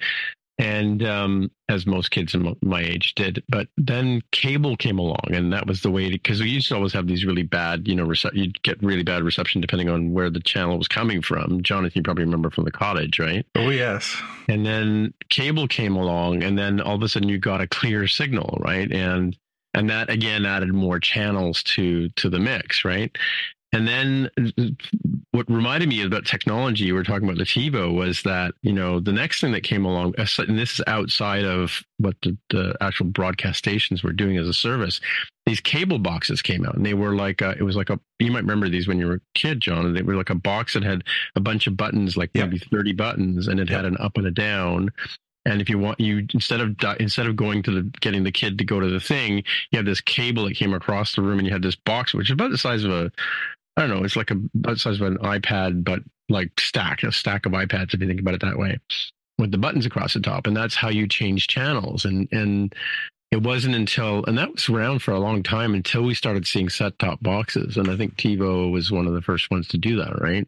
And um, as most kids in my age did. But then cable came along, and that was the way, because we used to always have these really bad, you know, rece- you'd get really bad reception depending on where the channel was coming from. Jonathan, you probably remember from the cottage, right? Oh, yes. And then cable came along, and then all of a sudden you got a clear signal, right? And and that, again, added more channels to to the mix, right? And then what reminded me about technology, we were talking about the TiVo, was that, you know, the next thing that came along, and this is outside of what the, the actual broadcast stations were doing as a service, these cable boxes came out, and they were like, a, it was like a, you might remember these when you were a kid, John, and they were like a box that had a bunch of buttons, like yeah. maybe thirty buttons, and it yeah. had an up and a down. And if you want, you instead of instead of going to the getting the kid to go to the thing, you had this cable that came across the room, and you had this box, which is about the size of a, I don't know, it's like a, about the size of an iPad, but like stack, a stack of iPads, if you think about it that way, with the buttons across the top. And that's how you change channels. And and it wasn't until, and that was around for a long time, until we started seeing set-top boxes. And I think TiVo was one of the first ones to do that, right?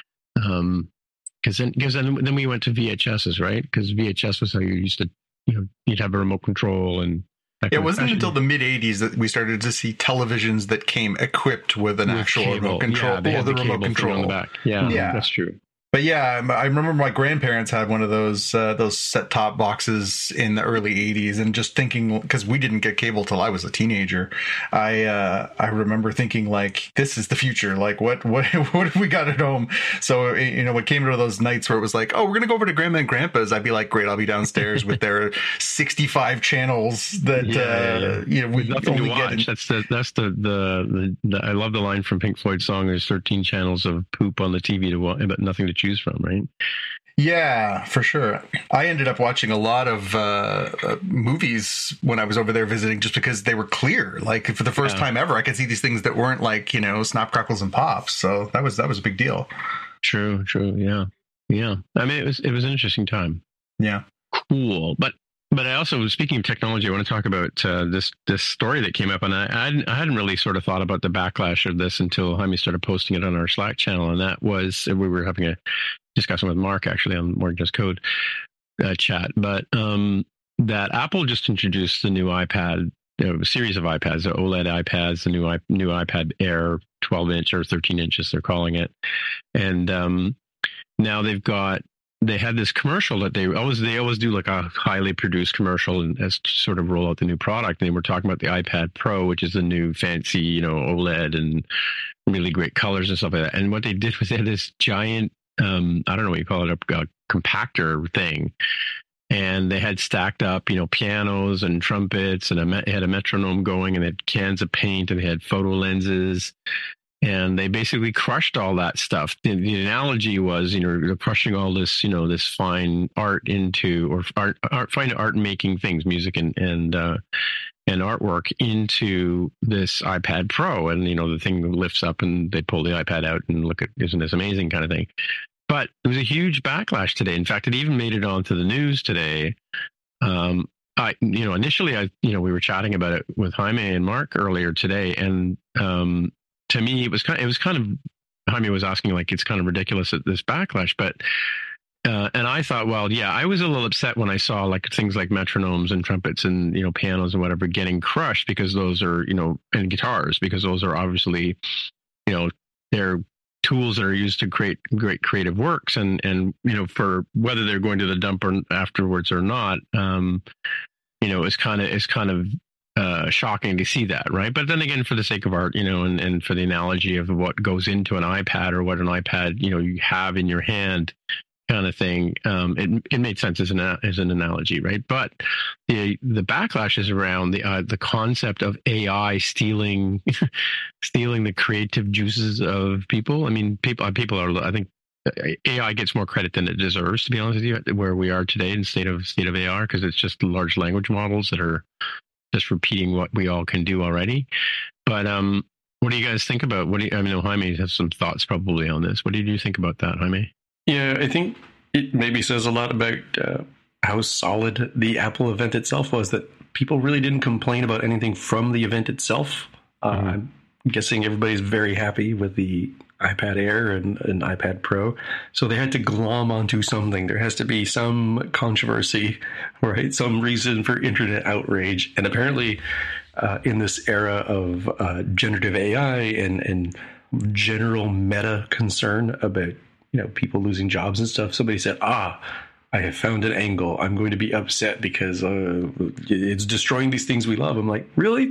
Um, because then, because then, then we went to V H S's, right? Because V H S was how you used to, you know, you'd have a remote control and. It wasn't until the mid eighties that we started to see televisions that came equipped with an with actual cable. remote control. Yeah, they had the, the remote control on the back. Yeah, yeah, that's true. But yeah, I remember my grandparents had one of those uh, those set-top boxes in the early eighties, and just thinking, because we didn't get cable till I was a teenager, I uh, I remember thinking, like, this is the future. Like, what what what have we got at home? So, you know, what came to those nights where it was like, oh, we're gonna go over to Grandma and Grandpa's, I'd be like, great, I'll be downstairs with their sixty-five channels that yeah, uh, yeah. you know, we nothing to watch. In- that's the that's the, the the the I love the line from Pink Floyd's song. There's thirteen channels of poop on the T V to watch, but nothing to choose from, right? Yeah, for sure. I ended up watching a lot of uh, uh, movies when I was over there visiting, just because they were clear. Like, for the first yeah. time ever, I could see these things that weren't like, you know, snap, crackles, and pops. So that was that was a big deal. True, true. Yeah, yeah. I mean, it was it was an interesting time. Yeah. Cool. But But I also, speaking of technology, I want to talk about uh, this this story that came up, and I, I hadn't, I hadn't really sort of thought about the backlash of this until Jaime started posting it on our Slack channel, and that was we were having a discussion with Mark actually on More Just Code uh, chat, but um, that Apple just introduced the new iPad, you know, a series of iPads, the OLED iPads, the new new iPad Air, twelve inch or thirteen inches, they're calling it, and um, now they've got. They had this commercial that they always they always do like a highly produced commercial and as to sort of roll out the new product. And they were talking about the iPad Pro, which is the new fancy, you know, OLED and really great colors and stuff like that. And what they did was they had this giant, um, I don't know what you call it, a, a compactor thing. And they had stacked up, you know, pianos and trumpets, and a, they had a metronome going, and they had cans of paint, and they had photo lenses. And they basically crushed all that stuff. The, the analogy was, you know, they're crushing all this, you know, this fine art into, or art, art fine art making things, music and and uh, and artwork into this iPad Pro. And you know, the thing lifts up, and they pull the iPad out, and look at, isn't this amazing, kind of thing. But it was a huge backlash today. In fact, it even made it onto the news today. Um, I, you know, initially, I, you know, we were chatting about it with Jaime and Mark earlier today, and um. To me, it was kind of, it was kind of, Jaime was asking, like, it's kind of ridiculous at this backlash, but, uh, and I thought, well, yeah, I was a little upset when I saw like things like metronomes and trumpets and, you know, pianos and whatever getting crushed, because those are, you know, and guitars, because those are obviously, you know, they're tools that are used to create great creative works. And, and, you know, for whether they're going to the dump or afterwards or not, um, you know, it's kind of, it's kind of, Uh, shocking to see that, right? But then again, for the sake of art, you know, and, and for the analogy of what goes into an iPad or what an iPad, you know, you have in your hand kind of thing, um, it it made sense as an as an analogy, right? But the the backlash is around the uh, the concept of A I stealing stealing the creative juices of people. I mean, people people are, I think, A I gets more credit than it deserves, to be honest with you, where we are today in state of state of A R, because it's just large language models that are just repeating what we all can do already. But um, what do you guys think about? What do you, I mean, Jaime has some thoughts probably on this. What did you think about that, Jaime? Yeah, I think it maybe says a lot about uh, how solid the Apple event itself was, that people really didn't complain about anything from the event itself. Uh, mm-hmm. I'm guessing everybody's very happy with the iPad Air and an iPad Pro. So they had to glom onto something. There has to be some controversy, right? Some reason for internet outrage. And apparently uh, in this era of uh, generative A I and, and general meta concern about, you know, people losing jobs and stuff, somebody said, ah, I have found an angle. I'm going to be upset because uh, it's destroying these things we love. I'm like, really?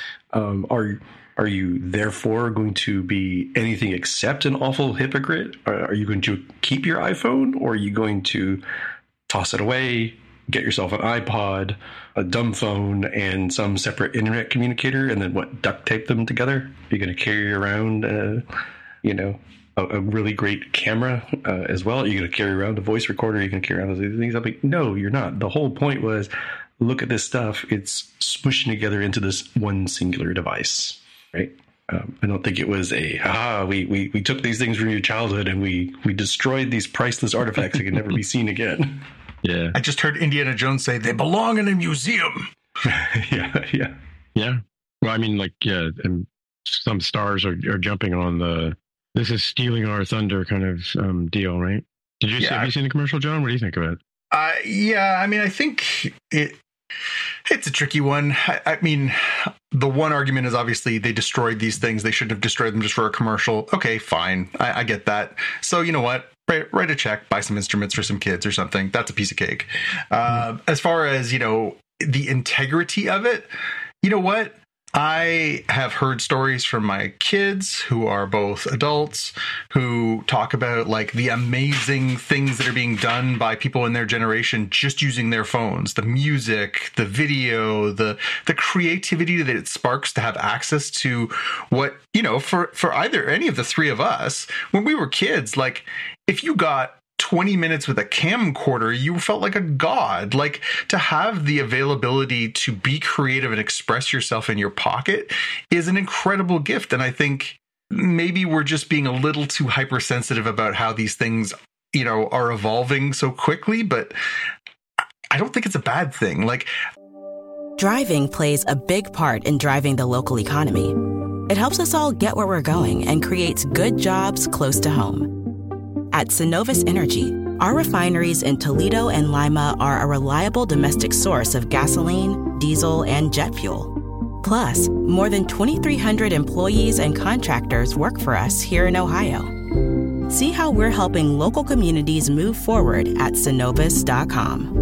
Um, are Are you therefore going to be anything except an awful hypocrite? Are you going to keep your iPhone, or are you going to toss it away, get yourself an iPod, a dumb phone, and some separate internet communicator, and then what, duct tape them together? Are you going to carry around, uh, you know, a, a really great camera uh, as well? Are you going to carry around a voice recorder? Are you going to carry around those other things? I'm like, no, you're not. The whole point was, look at this stuff. It's smushing together into this one singular device. Right. Um, I don't think it was a, ah, we, we, we took these things from your childhood and we, we destroyed these priceless artifacts that can never be seen again. Yeah. I just heard Indiana Jones say they belong in a museum. yeah. Yeah. Yeah. Well, I mean, like, yeah, and some stars are, are jumping on the, this is stealing our thunder kind of um, deal, right? Did you, yeah. Have you seen the commercial, John? What do you think of it? Uh, yeah. I mean, I think it, It's a tricky one. I, I mean, the one argument is obviously they destroyed these things. They shouldn't have destroyed them just for a commercial. Okay, fine. I, I get that. So you know what? Write, write a check, buy some instruments for some kids or something. That's a piece of cake. Uh, as far as, you know, the integrity of it, you know what? I have heard stories from my kids who are both adults who talk about like the amazing things that are being done by people in their generation just using their phones, the music, the video, the the creativity that it sparks to have access to what, you know, for, for either any of the three of us, when we were kids, like if you got twenty minutes with a camcorder, you felt like a god. Like to have the availability to be creative and express yourself in your pocket is an incredible gift. And I think maybe we're just being a little too hypersensitive about how these things, you know, are evolving so quickly. But I don't think it's a bad thing. Like, Driving plays a big part in driving the local economy. It helps us all get where we're going and creates good jobs close to home. At Synovus Energy, our refineries in Toledo and Lima are a reliable domestic source of gasoline, diesel, and jet fuel. Plus, more than twenty-three hundred employees and contractors work for us here in Ohio. See how we're helping local communities move forward at Synovus dot com.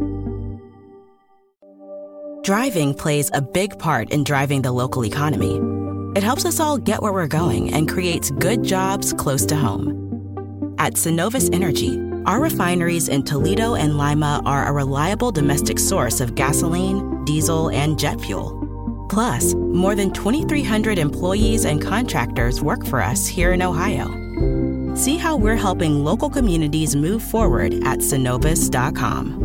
Driving plays a big part in driving the local economy. It helps us all get where we're going and creates good jobs close to home. At Synovus Energy, our refineries in Toledo and Lima are a reliable domestic source of gasoline, diesel, and jet fuel. Plus, more than twenty-three hundred employees and contractors work for us here in Ohio. See how we're helping local communities move forward at Synovus dot com.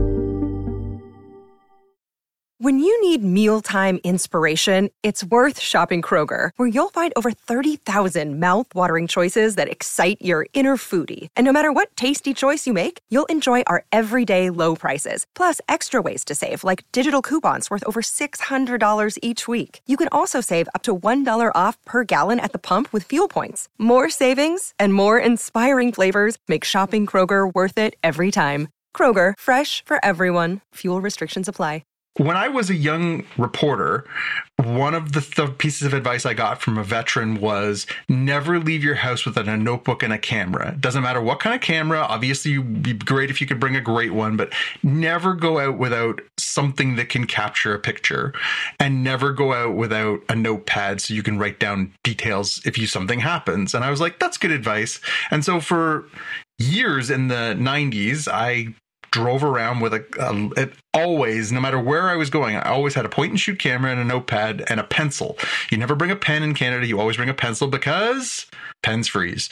When you need mealtime inspiration, it's worth shopping Kroger, where you'll find over thirty thousand mouth-watering choices that excite your inner foodie. And no matter what tasty choice you make, you'll enjoy our everyday low prices, plus extra ways to save, like digital coupons worth over six hundred dollars each week. You can also save up to one dollar off per gallon at the pump with fuel points. More savings and more inspiring flavors make shopping Kroger worth it every time. Kroger, fresh for everyone. Fuel restrictions apply. When I was a young reporter, one of the th- pieces of advice I got from a veteran was never leave your house without a notebook and a camera. Doesn't matter what kind of camera. Obviously, it'd be great if you could bring a great one, but never go out without something that can capture a picture, and never go out without a notepad so you can write down details if you something happens. And I was like, that's good advice. And so for years in the nineties, I drove around with a, a it always, no matter where I was going, I always had a point and shoot camera and a notepad and a pencil. You never bring a pen in Canada. You always bring a pencil because pens freeze.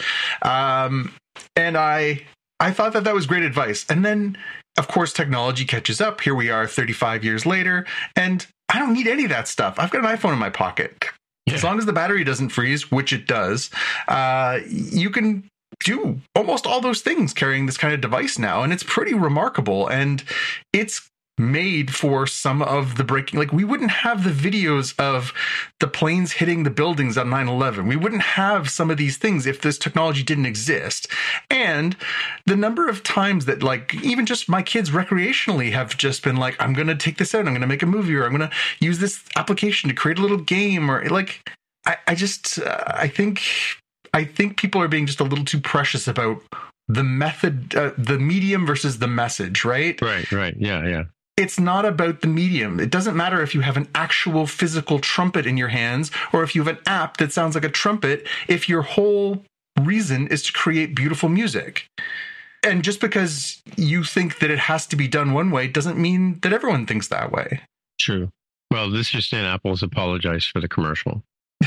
Um, and I, I thought that that was great advice. And then, of course, technology catches up. Here we are thirty-five years later, and I don't need any of that stuff. I've got an iPhone in my pocket. Yeah. As long as the battery doesn't freeze, which it does, uh, you can do almost all those things carrying this kind of device now. And it's pretty remarkable. And it's made for some of the breaking, like we wouldn't have the videos of the planes hitting the buildings on nine eleven. We wouldn't have some of these things if this technology didn't exist. And the number of times that, like, even just my kids recreationally have just been like, I'm going to take this out. I'm going to make a movie, or I'm going to use this application to create a little game, or like, I, I just, uh, I think, I think people are being just a little too precious about the method, uh, the medium versus the message, right? Right, right. Yeah, yeah. It's not about the medium. It doesn't matter if you have an actual physical trumpet in your hands or if you have an app that sounds like a trumpet, if your whole reason is to create beautiful music. And just because you think that it has to be done one way doesn't mean that everyone thinks that way. True. Well, this just in, Apple's apologized for the commercial.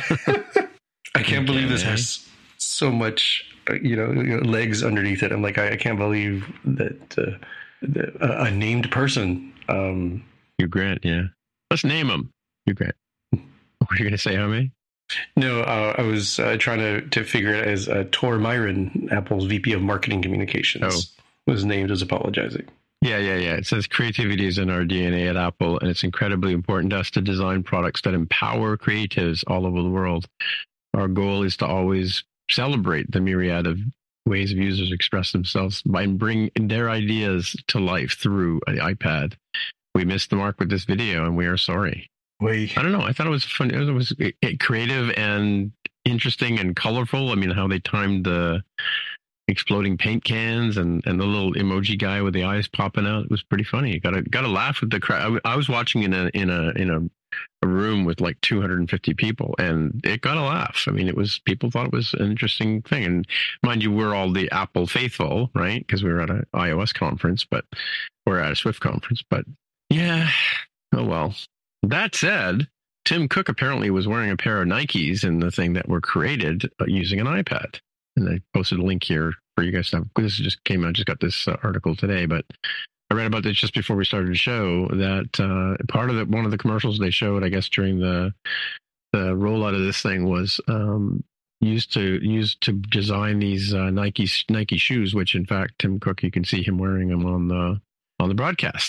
I can't believe this has so much, uh, you, know, you know, legs underneath it. I'm like, I, I can't believe that, uh, that uh, a named person. Um, Hugh Grant, yeah. Let's name him. Hugh Grant. What are you going to say, Jaime? No, uh, I was uh, trying to, to figure it as uh, Tor Myron, Apple's V P of Marketing Communications, oh. was named as apologizing. Yeah, yeah, yeah. It says creativity is in our D N A at Apple, and it's incredibly important to us to design products that empower creatives all over the world. Our goal is to always celebrate the myriad of ways of users express themselves by bring their ideas to life through an iPad. We missed the mark with this video, and we are sorry. We, I don't know. I thought it was fun. It was, it was creative and interesting and colorful. I mean, how they timed the exploding paint cans and, and the little emoji guy with the eyes popping out. It was pretty funny. Got to got to laugh with the crowd. I was watching in a in a in a, a room with like two hundred fifty people, and it got a laugh. I mean, it was people thought it was an interesting thing. And mind you, we're all the Apple faithful, right? Because we were at an iOS conference, but we're at a Swift conference. But yeah, oh well. That said, Tim Cook apparently was wearing a pair of Nikes in the thing that were created using an iPad. And I posted a link here for you guys to have. This just came out, just got this uh, article today, but I read about this just before we started the show, that uh, part of the, one of the commercials they showed, I guess, during the the rollout of this thing was um, used to used to design these uh, Nike Nike shoes, which in fact, Tim Cook, you can see him wearing them on the on the broadcast.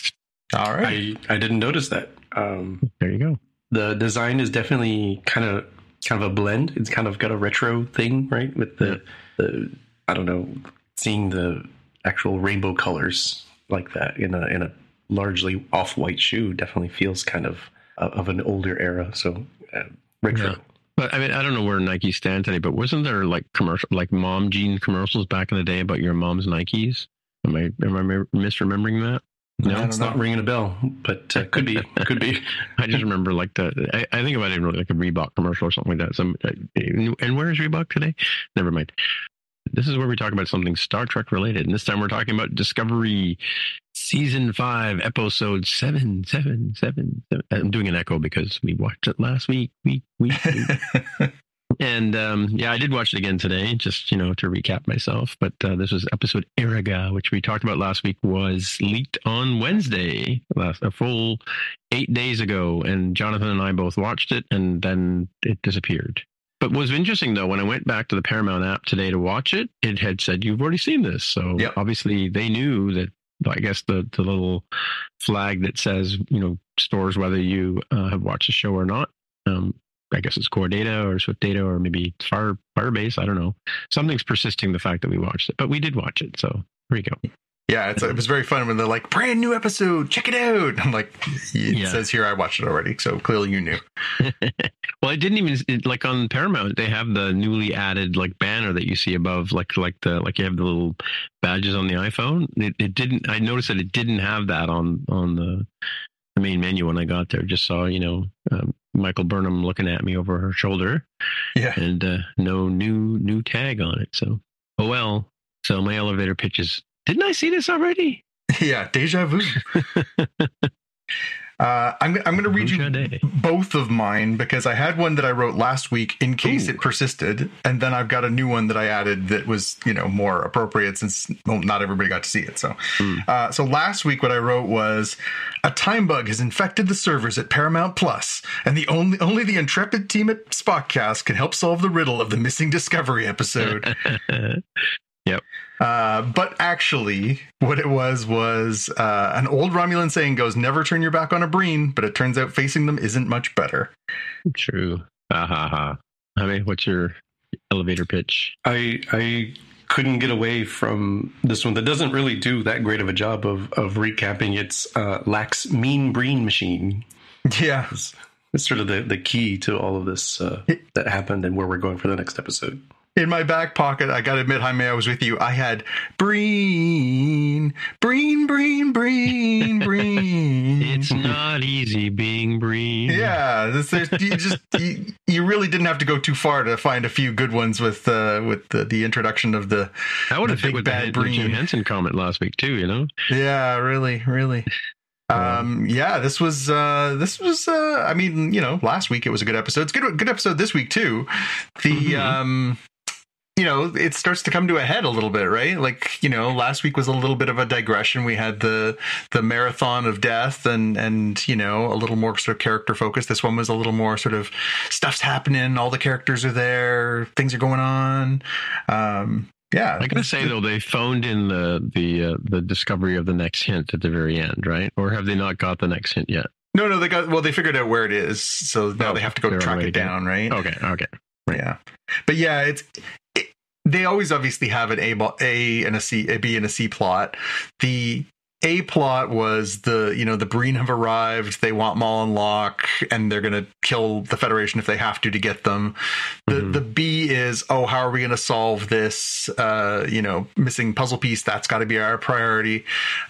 All right. I, I didn't notice that. Um, There you go. the design is definitely kind of kind of a blend. It's kind of got a retro thing, right? With the the I don't know, seeing the actual rainbow colors like that in a in a largely off-white shoe definitely feels kind of of an older era. So uh, retro. Yeah. But I mean, I don't know where Nike stand today, but wasn't there like commercial, like mom jean commercials back in the day about your mom's Nikes? Am I am I misremembering that? No, it's not ringing a bell, but uh, could be, could be. I just remember like the, I, I think about it like a Reebok commercial or something like that. Some, and where is Reebok today? Never mind. This is where we talk about something Star Trek related. And this time we're talking about Discovery Season five, Episode seven, seven, seven, seven. I'm doing an echo because we watched it last week, week, week, week. And um, yeah, I did watch it again today, just, you know, to recap myself. But uh, this was episode Eriga, which we talked about last week, was leaked on Wednesday, last a full eight days ago. And Jonathan and I both watched it, and then it disappeared. But what was interesting, though, when I went back to the Paramount app today to watch it, it had said, you've already seen this. So yep. Obviously they knew that, I guess, the, the little flag that says, you know, stores whether you uh, have watched the show or not. Um, I guess it's Core Data or Swift Data or maybe Fire Firebase. I don't know. Something's persisting the fact that we watched it, but we did watch it. So here we go. Yeah, it's, it was very fun when they're like, brand new episode, check it out. I'm like, it yeah. says here I watched it already. So clearly you knew. Well, it didn't even, it, like on Paramount, they have the newly added like banner that you see above, like like the like you have the little badges on the iPhone. It, it didn't, I noticed that it didn't have that on, on the, the main menu when I got there. Just saw, you know, um, Michael Burnham looking at me over her shoulder. Yeah. And uh, no new new tag on it. So, oh well. So my elevator pitch is, didn't I see this already? Yeah, deja vu. uh, I'm, I'm going to read you both of mine because I had one that I wrote last week in case Ooh. It persisted. And then I've got a new one that I added that was, you know, more appropriate since well, not everybody got to see it. So, mm. uh, so last week what I wrote was, a time bug has infected the servers at Paramount Plus, and the only only the intrepid team at Spockcast can help solve the riddle of the missing Discovery episode. Yep. Uh, but actually, what it was was uh, an old Romulan saying goes, never turn your back on a Breen, but it turns out facing them isn't much better. True. Ha ha ha. I mean, what's your elevator pitch? I I couldn't get away from this one that doesn't really do that great of a job of, of recapping its uh, lax mean Breen machine. Yeah. It's, it's sort of the, the key to all of this uh, that happened and where we're going for the next episode. In my back pocket, I got to admit, Jaime, I was with you. I had Breen, Breen, Breen, Breen, Breen. It's not easy being Breen. Yeah, this, you just you, you really didn't have to go too far to find a few good ones with uh, with the, the introduction of the. I would have fit with the, the Jim Henson comment last week too. You know. Yeah, really, really. Um, yeah, this was, uh, this was, uh, I mean, you know, last week it was a good episode. It's a good, good episode this week too. The, mm-hmm. um, you know, it starts to come to a head a little bit, right? Like, you know, last week was a little bit of a digression. We had the, the marathon of death and, and, you know, a little more sort of character focused. This one was a little more sort of stuff's happening. All the characters are there. Things are going on. Um, Yeah, I gotta say though, they phoned in the the uh, the discovery of the next hint at the very end, right? Or have they not got the next hint yet? No, no, they got. Well, they figured out where it is, so now oh, they have to go track it down, right? Okay, okay, right. Yeah, but yeah, it's it, they always obviously have an A, A and a C, a B and a C plot. The A plot was the, you know, the Breen have arrived, they want Maul and Locke, and they're going to kill the Federation if they have to to get them. The mm-hmm. the B is, oh, how are we going to solve this, uh, you know, missing puzzle piece? That's got to be our priority.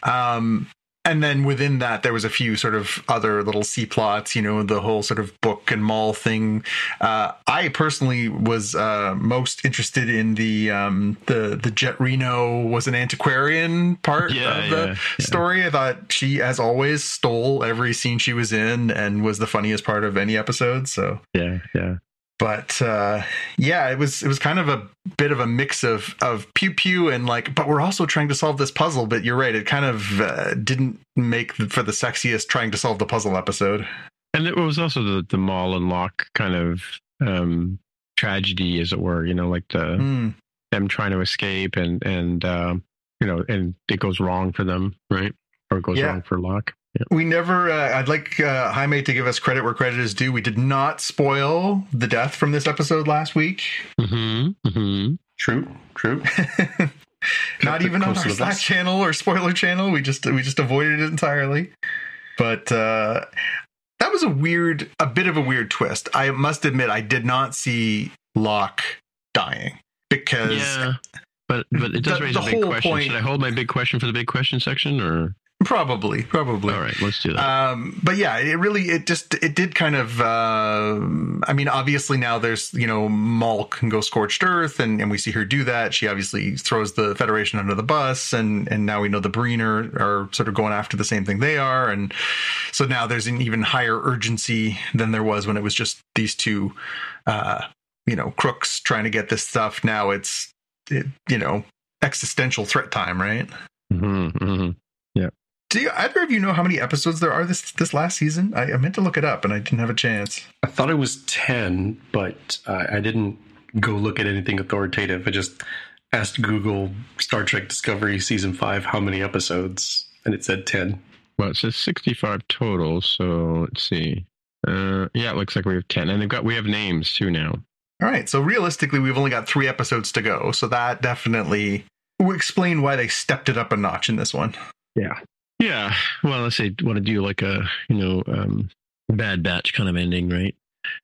Um, and then within that, there was a few sort of other little C plots, you know, the whole sort of book and Maul thing. Uh, I personally was uh, most interested in the um, the the Jet Reno was an antiquarian part yeah, of the yeah, story. yeah. I thought she, as always, stole every scene she was in and was the funniest part of any episode. So yeah, yeah. But uh, yeah, it was it was kind of a bit of a mix of of pew pew and like, but we're also trying to solve this puzzle. But you're right, it kind of uh, didn't make for the sexiest trying to solve the puzzle episode. And there was also the the Maul and Locke kind of um, tragedy, as it were. You know, like the mm. them trying to escape and and um, you know, and it goes wrong for them, right? Or it goes yeah. wrong for Locke. Yeah. We never, uh, I'd like uh, Jaime to give us credit where credit is due. We did not spoil the death from this episode last week. Mm-hmm. Mm-hmm. True, true. Not even on our Slack channel or spoiler channel. We just we just avoided it entirely. But uh, that was a weird, a bit of a weird twist. I must admit, I did not see Locke dying because... Yeah, but, but it does the, raise the a big question. Point, Should I hold my big question for the big question section, or... Probably, probably. All right, let's do that. Um, but yeah, it really, it just, it did kind of, uh, I mean, obviously now there's, you know, Maul can go scorched earth, and, and we see her do that. She obviously throws the Federation under the bus, and, and now we know the Breen are, are sort of going after the same thing they are. And so now there's an even higher urgency than there was when it was just these two, uh, you know, crooks trying to get this stuff. Now it's, it, you know, existential threat time, right? Mm-hmm, mm-hmm. Yeah. Do you, either of you know how many episodes there are this this last season? I, I meant to look it up and I didn't have a chance. I thought it was ten, but uh, I didn't go look at anything authoritative. I just asked Google Star Trek Discovery Season five how many episodes, and it said ten. Well, it says sixty-five total, so let's see. Uh, yeah, it looks like we have ten. And they've got we have names too now. All right, so realistically, we've only got three episodes to go, so that definitely will explain why they stepped it up a notch in this one. Yeah. Yeah, well, let's say want to do like a, you know, um, Bad Batch kind of ending, right?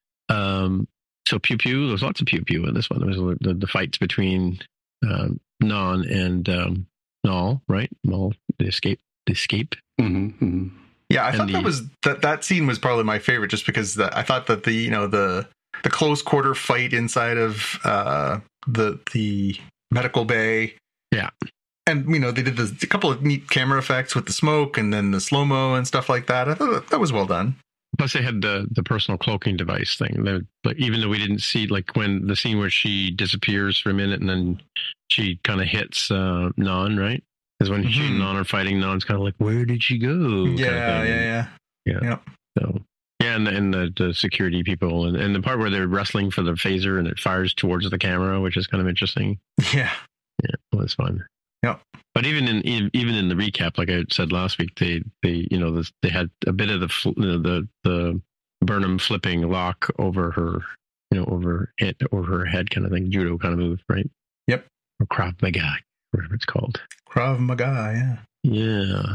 Um, so pew pew, there's lots of pew pew in this one. There was the, the fights between um, Non and um, Nal, right? Maul, the escape, the escape. Mm-hmm, mm-hmm. Yeah, I And thought the- that was that that scene was probably my favorite, just because the, I thought that the you know the the close quarter fight inside of uh, the the medical bay. Yeah. And, you know, they did this, a couple of neat camera effects with the smoke and then the slow-mo and stuff like that. I thought that, that was well done. Plus, they had the the personal cloaking device thing. They, like, even though we didn't see, like, when the scene where she disappears for a minute and then she kind of hits uh, Non, right? Because when mm-hmm. she and Non are fighting, Non's kind of like, "Where did she go?" Yeah, kind of yeah, yeah, yeah. Yep. So yeah, and, and the, the security people and, and the part where they're wrestling for the phaser and it fires towards the camera, which is kind of interesting. Yeah, yeah, well, it's fun. Yep. But even in even in the recap, like I said last week, they they you know this, they had a bit of the the the Burnham flipping Locke over her, you know, over it over her head kind of thing, judo kind of move, right? Yep. Or Krav Maga, whatever it's called. Krav Maga, yeah. Yeah.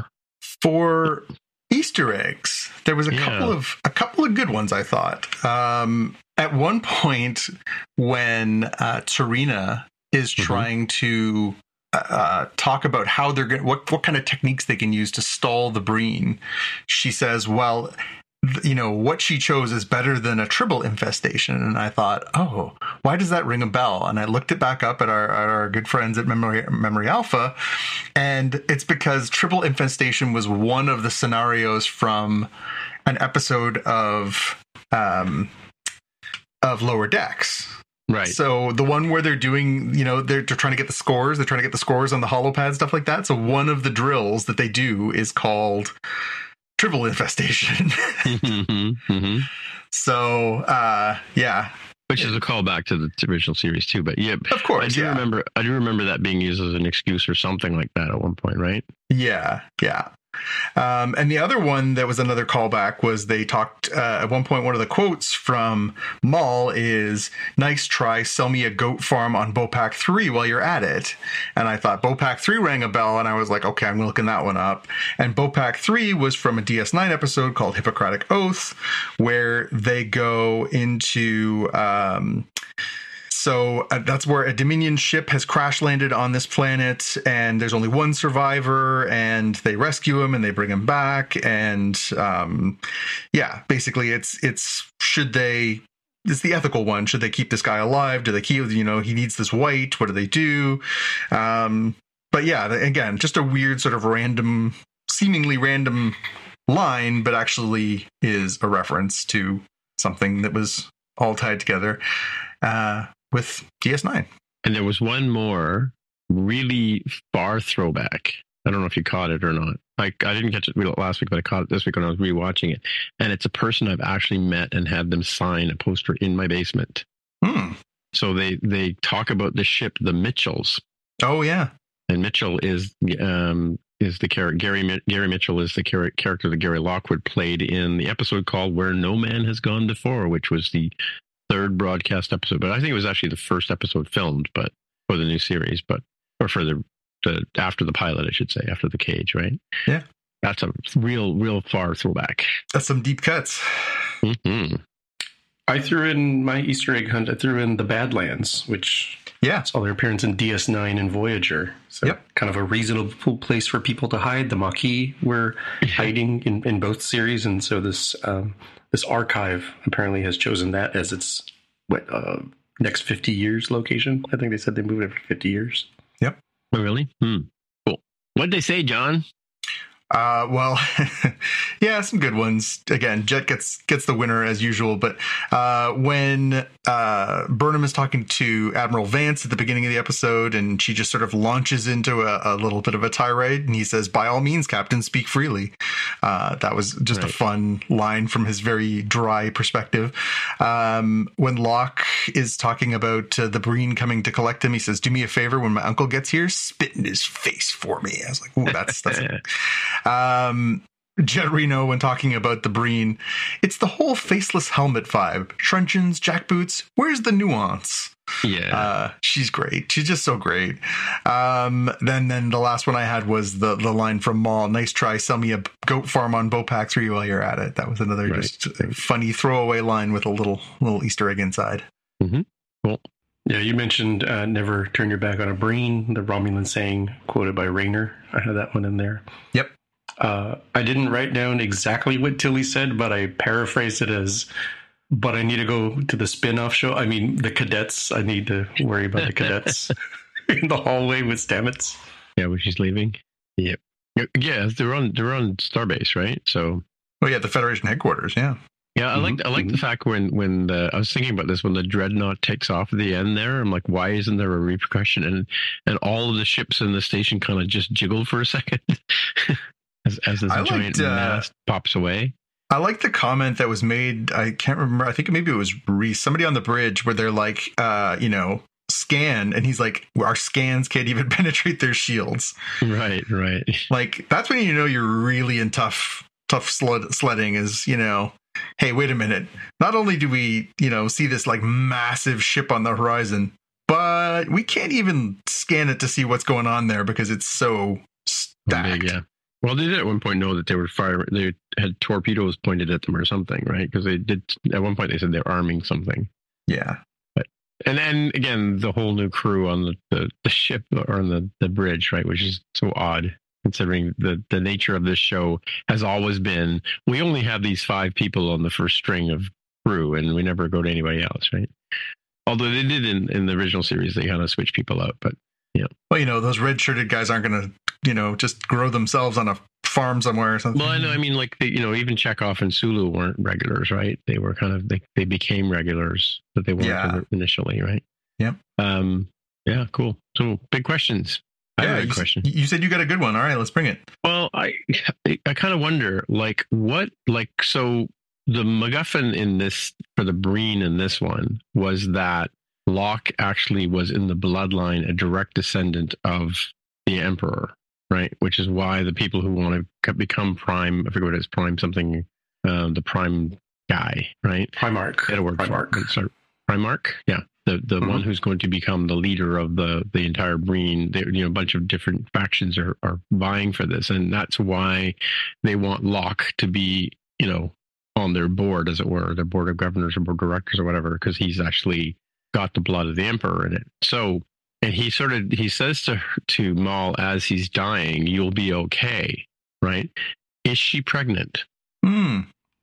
For Easter eggs, there was a Yeah. couple of a couple of good ones, I thought. Um, at one point, when uh, Tarina is Mhm. trying to uh, talk about how they're going, what what kind of techniques they can use to stall the Breen, she says, "Well, th- you know, what she chose is better than a Tribble infestation." And I thought, oh, why does that ring a bell? And I looked it back up at our at our good friends at Memory Memory Alpha, and it's because Tribble infestation was one of the scenarios from an episode of um, of Lower Decks. Right. So the one where they're doing, you know, they're, they're trying to get the scores. They're trying to get the scores on the holopad, stuff like that. So one of the drills that they do is called Tribble infestation. mm-hmm, mm-hmm. So, uh, yeah. Which is a callback to the original series too. But yeah, Of course, I do yeah. remember. I do remember that being used as an excuse or something like that at one point, right? Yeah, yeah. Um, and the other one that was another callback was they talked uh, at one point. One of the quotes from Maul is, "Nice try, sell me a goat farm on Bopac three while you're at it." And I thought Bopac three rang a bell, and I was like, okay, I'm looking that one up. And Bopac three was from a D S nine episode called Hippocratic Oath, where they go into um, So uh, that's where a Dominion ship has crash landed on this planet, and there's only one survivor, and they rescue him and they bring him back. And um, yeah, basically it's it's should they it's the ethical one. Should they keep this guy alive? Do they keep, you know, he needs this white. What do they do? Um, but yeah, again, just a weird sort of random, seemingly random line, but actually is a reference to something that was all tied together. Uh, with D S nine. And there was one more really far throwback. I don't know if you caught it or not. I, I didn't catch it last week, but I caught it this week when I was rewatching it. And it's a person I've actually met and had them sign a poster in my basement. Hmm. So they, they talk about the ship, the Mitchells. Oh, yeah. And Mitchell is um, is the character. Gary Gary Mitchell is the char- character that Gary Lockwood played in the episode called "Where No Man Has Gone Before," which was the third broadcast episode. But I think it was actually the first episode filmed, but for the new series, but or for the, the after the pilot, I should say, after the cage, right? Yeah, that's a real, real far throwback. That's some deep cuts. Mm-hmm. I threw in my Easter egg hunt. I threw in the Badlands, which yeah, saw their appearance in D S nine and Voyager. So yep. kind of a reasonable place for people to hide. The Maquis were hiding in, in both series, and so this um, this archive apparently has chosen that as its what uh, next fifty years location. I think they said they moved every fifty years. Yep. Oh, really? Hmm. Cool. What'd they say, John? Uh, well, yeah, some good ones. Again, Jet gets gets the winner as usual. But uh, when uh, Burnham is talking to Admiral Vance at the beginning of the episode, and she just sort of launches into a, a little bit of a tirade, and he says, "By all means, Captain, speak freely." Uh, that was just right. a fun line from his very dry perspective. Um, when Locke is talking about uh, the Breen coming to collect him, he says, "Do me a favor, when my uncle gets here, spit in his face for me." I was like, "Ooh, that's that's." A- Um, Jet Reno, when talking about the Breen, it's the whole faceless helmet vibe. Truncheons, jackboots, where's the nuance? Yeah. Uh, she's great. She's just so great. Um, then then the last one I had was the, the line from Maul, "Nice try, sell me a goat farm on Bopac three while you're at it." That was another right. just funny throwaway line with a little little Easter egg inside. Mm-hmm. Cool. Yeah, you mentioned uh, never turn your back on a Breen, the Romulan saying quoted by Rayner. I had that one in there. Yep. Uh, I didn't write down exactly what Tilly said, but I paraphrased it as, "But I need to go to the spin-off show." I mean, the cadets. I need to worry about the cadets in the hallway with Stamets. Yeah, when she's leaving. Yep. Yeah, they're on they're on Starbase, right? So. Oh yeah, the Federation headquarters. Yeah. Yeah, I mm-hmm. like I like mm-hmm. the fact when when the I was thinking about this when the dreadnought takes off at the end there. I'm like, why isn't there a repercussion? And and all of the ships in the station kind of just jiggle for a second. As, as this I giant liked, uh, mast pops away. I like the comment that was made. I can't remember. I think maybe it was Reese, somebody on the bridge, where they're like, uh, you know, scan. And he's like, our scans can't even penetrate their shields. Right, right. Like, that's when you know you're really in tough, tough sled- sledding is, you know, hey, wait a minute. Not only do we, you know, see this like massive ship on the horizon, but we can't even scan it to see what's going on there because it's so stacked. Big, yeah. Well, they did at one point know that they were firing. They had torpedoes pointed at them or something, right? Because they did at one point. They said they're arming something. Yeah. But and then again, the whole new crew on the, the, the ship or on the, the bridge, right? Which is so odd considering the, the nature of this show has always been we only have these five people on the first string of crew, and we never go to anybody else, right? Although they did in, in the original series, they kind of switch people out, but yeah. Well, you know, those red-shirted guys aren't going to, you know, just grow themselves on a farm somewhere or something. Well, I know. I mean, like, the, you know, even Chekhov and Sulu weren't regulars, right? They were kind of, they, they became regulars, but they weren't yeah. initially, right? Yep. Um, yeah, cool. So, big questions. I yeah, have a you, question. You said you got a good one. All right, let's bring it. Well, I, I kind of wonder, like, what, like, so the MacGuffin in this, for the Breen in this one, was that Locke actually was in the bloodline a direct descendant of the Emperor, right? Which is why the people who want to become Prime, I forget what it is, Prime something, um, the Prime guy, right? Primarch. Get a word Primarch. for it. Sorry, Primarch? Yeah. The the mm-hmm. one who's going to become the leader of the, the entire Breen. They, you know, a bunch of different factions are, are vying for this. And that's why they want Locke to be, you know, on their board, as it were, their board of governors or board of directors or whatever, because he's actually got the blood of the Emperor in it. So, and he sort of, he says to to Maul as he's dying, "You'll be okay," right? Is she pregnant? Hmm.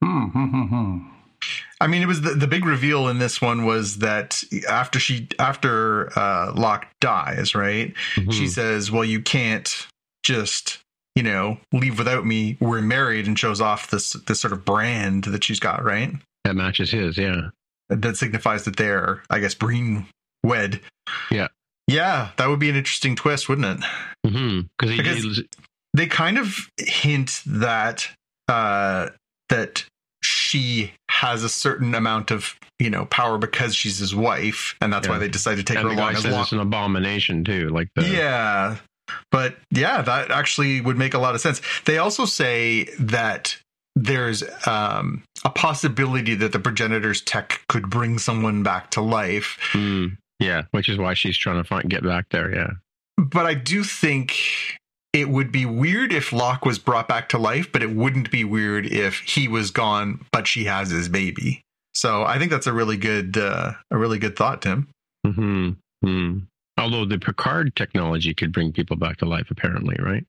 I mean, it was the, the big reveal in this one was that after she, after uh, Locke dies, right? Mm-hmm. She says, "Well, you can't just, you know, leave without me. We're married," and shows off this, this sort of brand that she's got, right? That matches his, yeah. That signifies that they're, I guess, Breen wed. Yeah. Yeah, that would be an interesting twist, wouldn't it? Mm-hmm. He, because he, they kind of hint that uh, that she has a certain amount of, you know, power because she's his wife, and that's yeah. why they decided to take and her the along guy as says long. It's an abomination too, like the yeah. But yeah, that actually would make a lot of sense. They also say that there's um, a possibility that the progenitor's tech could bring someone back to life. Mm, yeah, which is why she's trying to find, get back there, yeah. But I do think it would be weird if Locke was brought back to life, but it wouldn't be weird if he was gone, but she has his baby. So I think that's a really good, uh, a really good thought, Tim. Mm-hmm. Mm. Although the Picard technology could bring people back to life, apparently, right?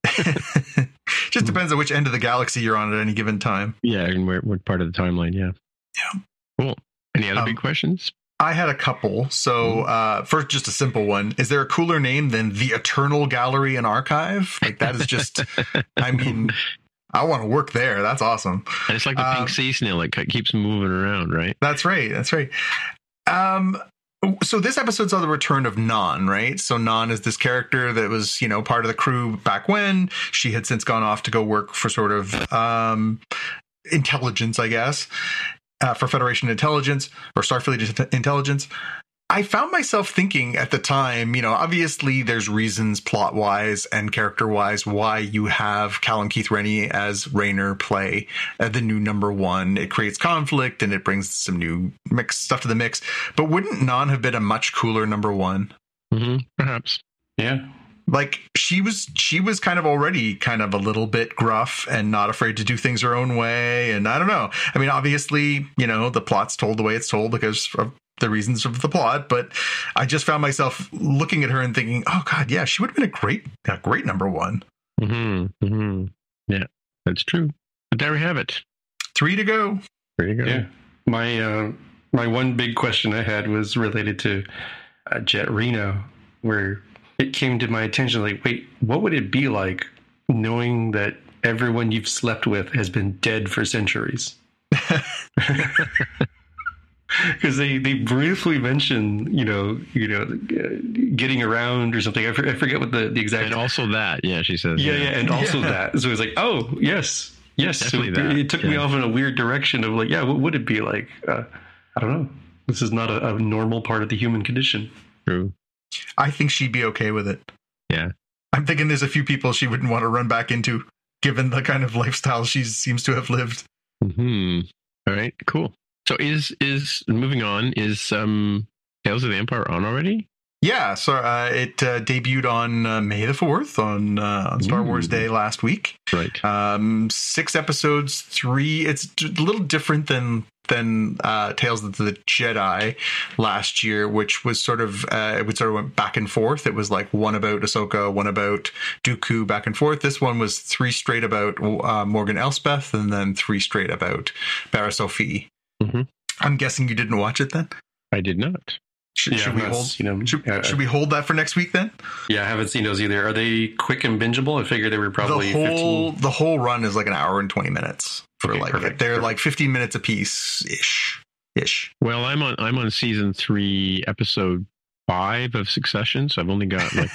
Just depends on which end of the galaxy you're on at any given time. Yeah, and where, what part of the timeline, yeah. Yeah. Cool. Any other Um, big questions? I had a couple. So uh, first, just a simple one. Is there a cooler name than the Eternal Gallery and Archive? Like, that is just, I mean, I want to work there. That's awesome. And it's like the um, pink sea snail. It keeps moving around, right? That's right. That's right. Um, so this episode's on the return of Non, right? So Non is this character that was, you know, part of the crew back when. She had since gone off to go work for sort of um, intelligence, I guess, uh, for Federation intelligence or Starfleet intelligence. I found myself thinking at the time, you know, obviously there's reasons plot wise and character wise why you have Callum Keith Rennie as Raynor play uh, the new number one. It creates conflict and it brings some new mix stuff to the mix. But wouldn't Non have been a much cooler number one? Mm-hmm. Perhaps. Yeah. Like she was, she was kind of already kind of a little bit gruff and not afraid to do things her own way. And I don't know. I mean, obviously, you know, the plot's told the way it's told because of the reasons of the plot, but I just found myself looking at her and thinking, oh God, yeah, she would have been a great, a great number one. Mm-hmm. Mm-hmm. Yeah, that's true. But there we have it. Three to go. There you go. Yeah. My, uh, my one big question I had was related to uh, Jet Reno, where it came to my attention, like, wait, what would it be like knowing that everyone you've slept with has been dead for centuries? Because they, they briefly mention, you know, you know, getting around or something. I, for, I forget what the, the exact. And also that, yeah, she says. Yeah, yeah, and also Yeah. that. So it's like, oh, yes, yes. So Definitely it, that, it took yeah. me off in a weird direction of like, yeah, what would it be like? Uh, I don't know. This is not a, a normal part of the human condition. True. I think she'd be okay with it. Yeah. I'm thinking there's a few people she wouldn't want to run back into, given the kind of lifestyle she seems to have lived. Hmm. All right. Cool. So is is moving on? Is um Tales of the Empire on already? Yeah, so uh, it uh, debuted on uh, May the fourth on uh, on Star Ooh. Wars Day last week. Right. Um, six episodes, three. It's a little different than than uh, Tales of the Jedi last year, which was sort of uh, it would sort of went back and forth. It was like one about Ahsoka, one about Dooku, back and forth. This one was three straight about uh, Morgan Elspeth, and then three straight about Barra Sophie. Mm-hmm. I'm guessing you didn't watch it then. I did not. Should, Yeah, should we I've hold? seen 'em. Should, Uh, should we hold that for next week then? Yeah, I haven't seen those either. Are they quick and bingeable? I figure they were probably the whole fifteen. the whole run is like an hour and twenty minutes for Okay, like perfect, they're perfect. like fifteen minutes a piece ish ish. Well, I'm on I'm on season three, episode five of Succession, so I've only got like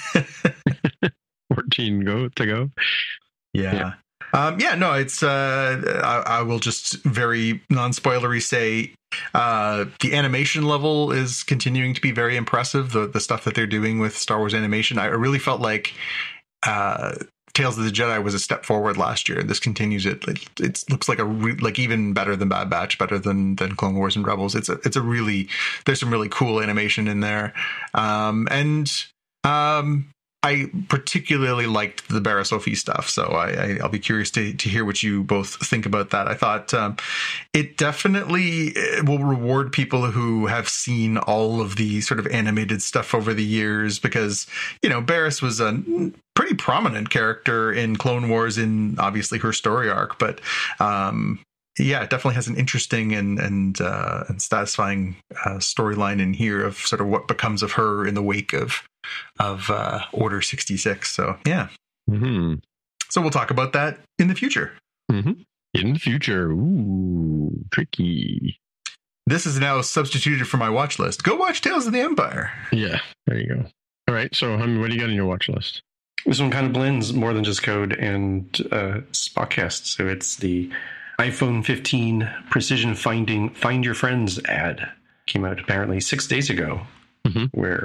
fourteen go to go. Yeah. Yeah. Um, yeah, no, it's, uh, I, I will just very non-spoilery say, uh, the animation level is continuing to be very impressive. The, the stuff that they're doing with Star Wars animation, I really felt like, uh, Tales of the Jedi was a step forward last year, and this continues it. It, it looks like a re- like even better than Bad Batch, better than than Clone Wars and Rebels. It's a it's a really there's some really cool animation in there, um, and um, I particularly liked the Barra Sophie stuff. So I, I I'll be curious to to hear what you both think about that. I thought um, it definitely will reward people who have seen all of the sort of animated stuff over the years, because you know Barriss was a pretty prominent character in Clone Wars in obviously her story arc, but um, yeah, it definitely has an interesting and and uh, and satisfying uh, storyline in here of sort of what becomes of her in the wake of of uh, Order sixty-six. So yeah, Mm-hmm. so we'll talk about that in the future. Mm-hmm. In the future. Ooh, tricky. This is now substituted for my watch list. Go watch Tales of the Empire. Yeah, there you go. All right, so um, what do you got on your watch list? This one kind of blends more than just code and uh, Spotcast. So it's the iPhone fifteen Precision Finding Find Your Friends ad. Came out apparently six days ago, Mhm. where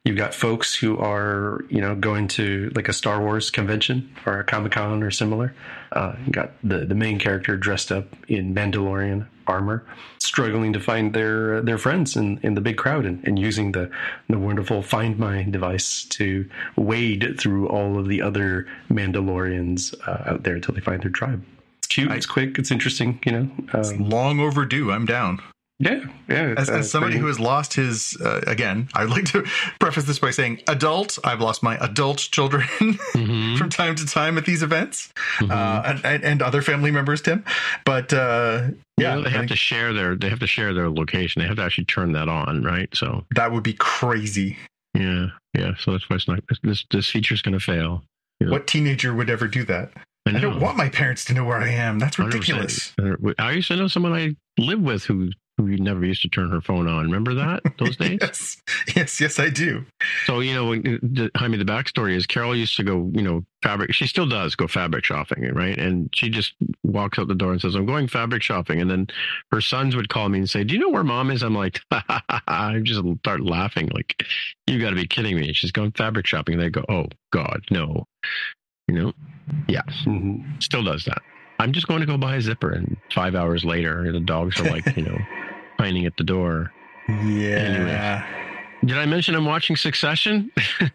You've got folks who are, you know, going to like a Star Wars convention or a Comic-Con or similar. Uh, you got the, the main character dressed up in Mandalorian armor, struggling to find their their friends in, in the big crowd and, and using the, the wonderful Find My device to wade through all of the other Mandalorians uh, out there until they find their tribe. It's cute, I, it's quick, it's interesting, you know. Um, it's long overdue. I'm down. Yeah, yeah. As, uh, as somebody pretty... who has lost his, uh, again, I'd like to preface this by saying adult, I've lost my adult children mm-hmm. from time to time at these events mm-hmm. uh, and, and other family members, Tim. But uh, yeah, you know, they have think, to share their, they have to share their location. They have to actually turn that on, right? So that would be crazy. Yeah, yeah. So that's why it's not, this, this feature's going to fail. You know? What teenager would ever do that? I, I don't want my parents to know where I am. That's ridiculous. one hundred percent. I used to know someone I live with who who never used to turn her phone on. Remember that? Those days? yes. Yes, yes, I do. So, you know, the, I mean, the backstory is Carol used to go, you know, fabric. She still does go fabric shopping, right? And she just walks out the door and says, I'm going fabric shopping. And then her sons would call me and say, do you know where mom is? I'm like, I just start laughing. Like, you got to be kidding me. She's going fabric shopping. And they go, oh, God, no. You know? Yeah. Mm-hmm. Still does that. I'm just going to go buy a zipper. And five hours later, the dogs are like, you know, pining at the door. Yeah. Anyway, did I mention I'm watching Succession?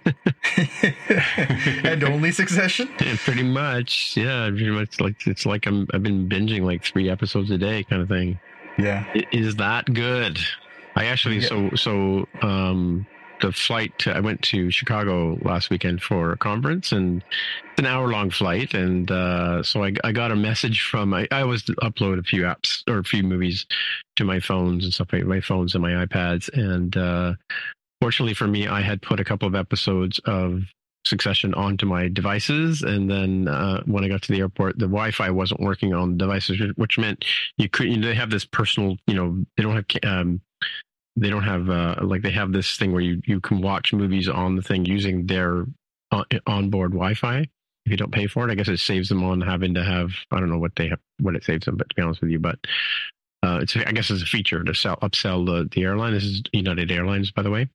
And only Succession? Yeah, pretty much. Yeah. Pretty much like, it's like I'm, I've been binging like three episodes a day kind of thing. Yeah. It is that good? I actually, yeah. so, so, um, the flight to, I went to Chicago last weekend for a conference, and it's an hour long flight. And uh, so I, I got a message from, I, I always upload a few apps or a few movies to my phones and stuff, my phones and my iPads. And uh, fortunately for me, I had put a couple of episodes of Succession onto my devices. And then uh, when I got to the airport, the Wi-Fi wasn't working on the devices, which meant you couldn't, you know, they have this personal, you know, they don't have, um, They don't have uh, like they have this thing where you, you can watch movies on the thing using their on, onboard Wi-Fi. If you don't pay for it, I guess it saves them on having to have, I don't know what they have, what it saves them, but to be honest with you, but uh, it's, I guess it's a feature to sell, upsell the, the airline. This is United Airlines, by the way.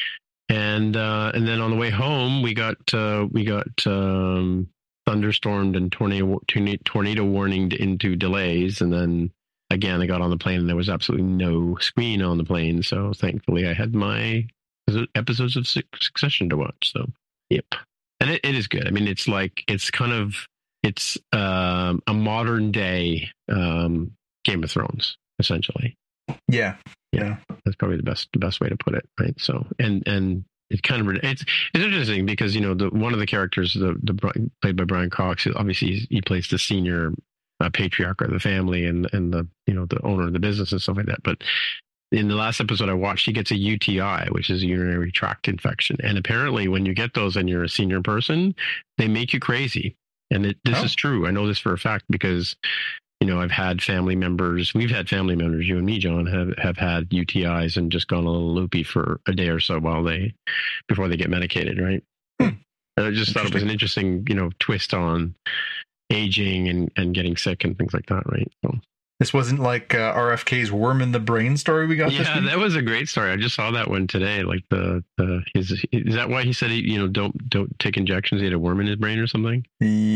And, uh, and then on the way home, we got, uh, we got, um, thunderstormed and tornado, tornado warning into delays. And then, again, I got on the plane and there was absolutely no screen on the plane. So thankfully I had my episodes of Succession to watch. So, yep. And it, it is good. I mean, it's like, it's kind of, it's um, a modern day um, Game of Thrones, essentially. Yeah. Yeah. That's probably the best, the best way to put it. Right. So, and, and it kind of, it's, it's interesting because, you know, the, one of the characters, the, the played by Brian Cox, obviously he plays the senior Uh, patriarch of the family and and the you know the owner of the business and stuff like that. But in the last episode I watched, he gets a U T I, which is a urinary tract infection, and apparently when you get those and you're a senior person, they make you crazy. And it, this oh. is true. I know this for a fact because you know I've had family members. We've had family members. You and me, John, have have had U T Is and just gone a little loopy for a day or so while they before they get medicated. Right. Hmm. And I just thought it was an interesting you know twist on aging and, and getting sick and things like that, right? So this wasn't like uh, R F K's worm in the brain story we got yeah, this week? That was a great story. I just saw that one today. Like the, the his is that why he said he, you know, don't don't take injections? He had a worm in his brain or something?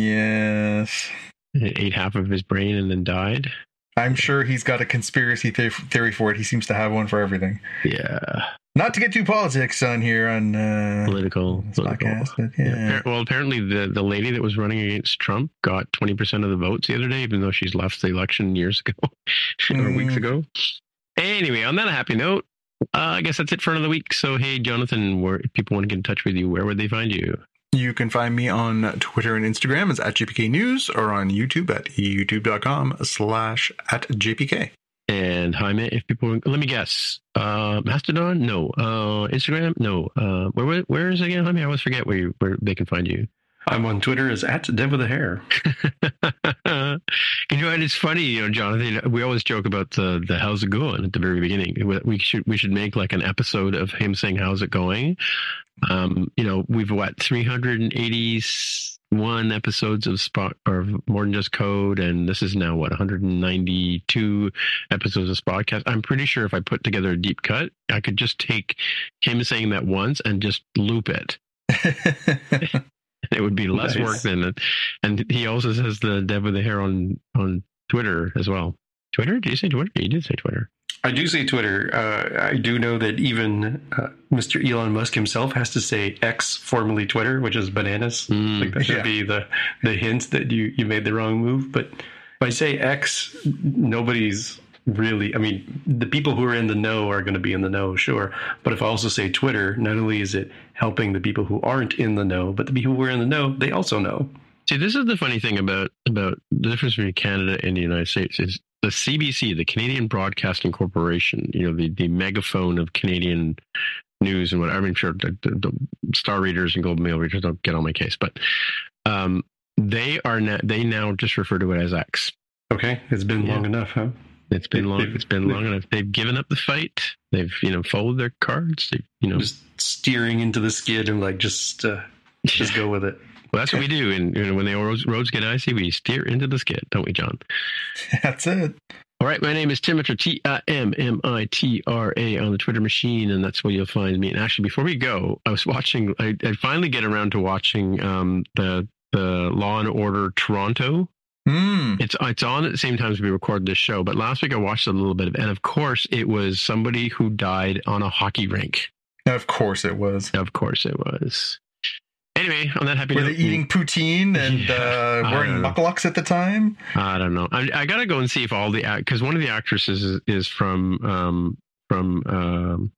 Yes. He ate half of his brain and then died. I'm sure he's got a conspiracy th- theory for it. He seems to have one for everything. Yeah. Not to get too politics on here on uh, political, political. Podcast, but yeah. Yeah. Well, apparently the, the lady that was running against Trump got twenty percent of the votes the other day, even though she's left the election years ago or mm. weeks ago. Anyway, on that happy note, uh, I guess that's it for another week. So, hey, Jonathan, where if people want to get in touch with you, where would they find you? You can find me on Twitter and Instagram as at J P K News or on YouTube at youtube.com slash at JPK. And Jaime, if people, let me guess, uh, Mastodon? No. Uh, Instagram? No. Uh, where, where, where is it again, Jaime? I always forget where you, where they can find you. I'm on Twitter as at Dev with a Hair. You know, and it's funny, you know, Jonathan, we always joke about the, the how's it going at the very beginning. We should, we should make like an episode of him saying, how's it going? Um, you know, we've what, three hundred eighty one episodes of Spot or More Than Just Code, and this is now what one hundred ninety-two episodes of Spotcast. I'm pretty sure if I put together a deep cut, I could just take him saying that once and just loop it. It would be less nice. work than it. And he also says the Dev with the hair on on Twitter as well. Twitter? Did you say Twitter? You did say Twitter. I do say Twitter. Uh, I do know that even uh, Mister Elon Musk himself has to say X, formerly Twitter, which is bananas. Mm, like that should yeah. be the, the hint that you, you made the wrong move. But if I say X, nobody's really, I mean, the people who are in the know are going to be in the know, sure. But if I also say Twitter, not only is it helping the people who aren't in the know, but the people who are in the know, they also know. See, this is the funny thing about, about the difference between Canada and the United States is the C B C, the Canadian Broadcasting Corporation, you know, the, the megaphone of Canadian news and what, I mean, sure, the, the, the Star readers and Globe Mail readers don't get on my case, but um, they are now, they now just refer to it as X. Okay. It's been yeah. long enough, huh? It's been long. It's been long enough. They've given up the fight. They've, you know, folded their cards. They, you know, just steering into the skid and like, just, uh, just go with it. Well, that's what we do. And you know, when the roads, roads get icy, we steer into the skid, don't we, John? That's it. All right. My name is Timitra, T I M M I T R A on the Twitter machine. And that's where you'll find me. And actually, before we go, I was watching, I, I finally get around to watching um, the, the Law and Order Toronto. Mm. It's it's on at the same time as we record this show. But last week I watched a little bit of it. And of course, it was somebody who died on a hockey rink. Of course it was. Of course it was. Anyway, on that happy Were note, they eating poutine and yeah, uh, wearing mucklucks at the time? I don't know. I, I got to go and see if all the because one of the actresses is, is from um, from um,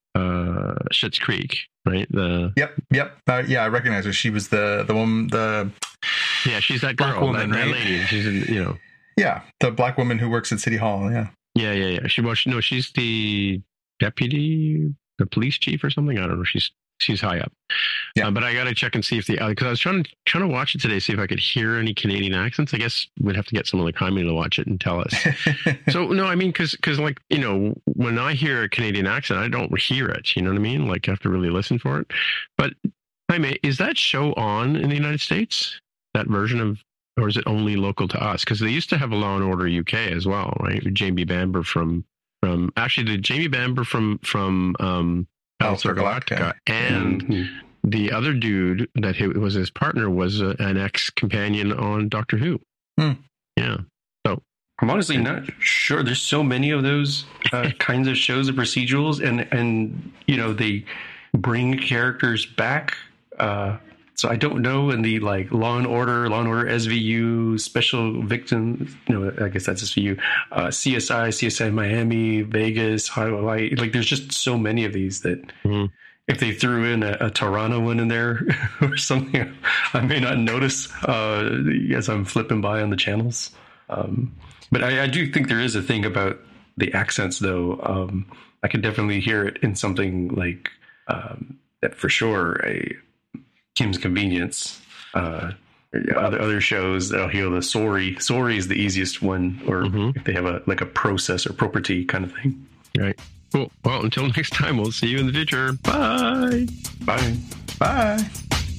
uh, Schitt's Creek, right? The yep, yep, uh, yeah, I recognize her. She was the the woman, the yeah, she's that girl, black woman, that, right? that lady. She's in, you know, yeah, the black woman who works at City Hall. Yeah, yeah, yeah, yeah. She was no, she's the deputy, the police chief or something. I don't know. She's She's high up, yeah. Uh, but I got to check and see if the because I was trying to trying to watch it today, see if I could hear any Canadian accents. I guess we'd have to get someone like Jaime to watch it and tell us. So no, I mean, because because like you know, when I hear a Canadian accent, I don't hear it. You know what I mean? Like I have to really listen for it. But Jaime, is that show on in the United States? That version of, or is it only local to us? Because they used to have a Law and Order U K as well, right? Jamie Bamber from from actually the Jamie Bamber from from. um Battlestar Galactica, and mm-hmm. the other dude that he, was his partner was a, an ex-companion on Doctor Who. Mm. Yeah, so I'm honestly not sure. There's so many of those uh, kinds of shows and procedurals, and and you know they bring characters back. Uh, so I don't know in the like Law and Order, Law and Order S V U, Special Victims. No, I guess that's S V U. Uh, C S I, C S I Miami, Vegas, Hawaii. Like, there's just so many of these that mm-hmm. if they threw in a, a Toronto one in there or something, I may not notice uh, as I'm flipping by on the channels. Um, but I, I do think there is a thing about the accents, though. Um, I could definitely hear it in something like um, that for sure. A Kim's Convenience, uh, other other shows that'll hear the sorry. Sorry is the easiest one, or mm-hmm. if they have a like a process or property kind of thing. Right. Cool. Well, until next time, we'll see you in the future. Bye. Bye. Bye.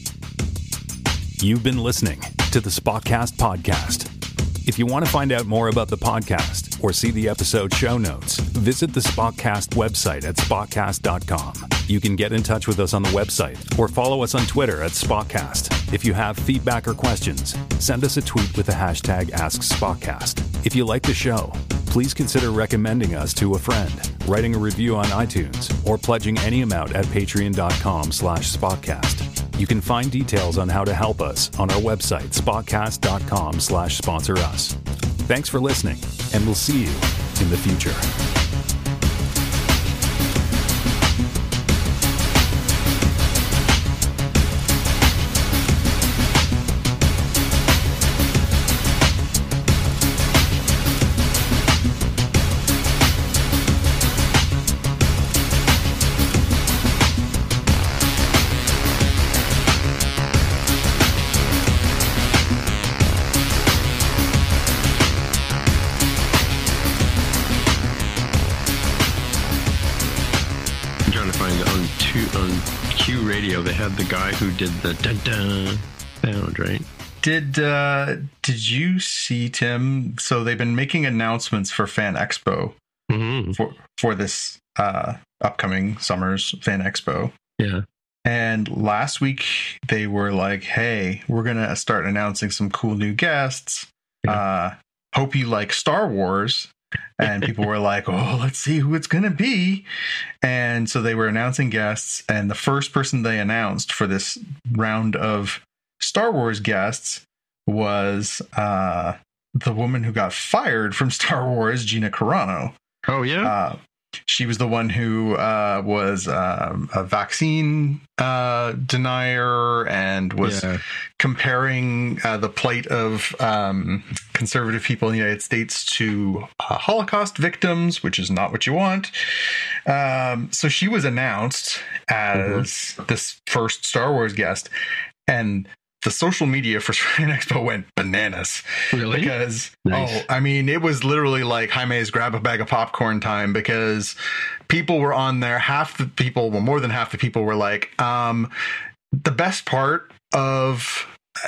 You've been listening to the Spotcast podcast. If you want to find out more about the podcast or see the episode show notes, visit the Spotcast website at spotcast dot com. You can get in touch with us on the website or follow us on Twitter at Spotcast. If you have feedback or questions, send us a tweet with the hashtag AskSpotcast. If you like the show, please consider recommending us to a friend, writing a review on iTunes, or pledging any amount at patreon dot com slash spotcast. You can find details on how to help us on our website, spotcast dot com slash sponsor us. Thanks for listening, and we'll see you in the future. They had the guy who did the dun dun Sound right. Did uh, did you see, Tim? So they've been making announcements for Fan Expo Mm-hmm. for for this uh, upcoming summer's Fan Expo. Yeah. And last week they were like, "Hey, we're gonna start announcing some cool new guests. Yeah. Uh, hope you like Star Wars." And people were like, "Oh, let's see who it's gonna be." And so they were announcing guests, and the first person they announced for this round of Star Wars guests was uh, the woman who got fired from Star Wars, Gina Carano. Oh, yeah? Uh, she was the one who uh, was um, a vaccine uh, denier and was Yeah. comparing uh, the plight of um, conservative people in the United States to uh, Holocaust victims, which is not what you want. Um, so she was announced as this first Star Wars guest, and the social media for Fan Expo went bananas. Really? Because, Nice. oh, I mean, it was literally like Jaime's grab a bag of popcorn time, because people were on there. Half the people, well, more than half the people were like, um, the best part of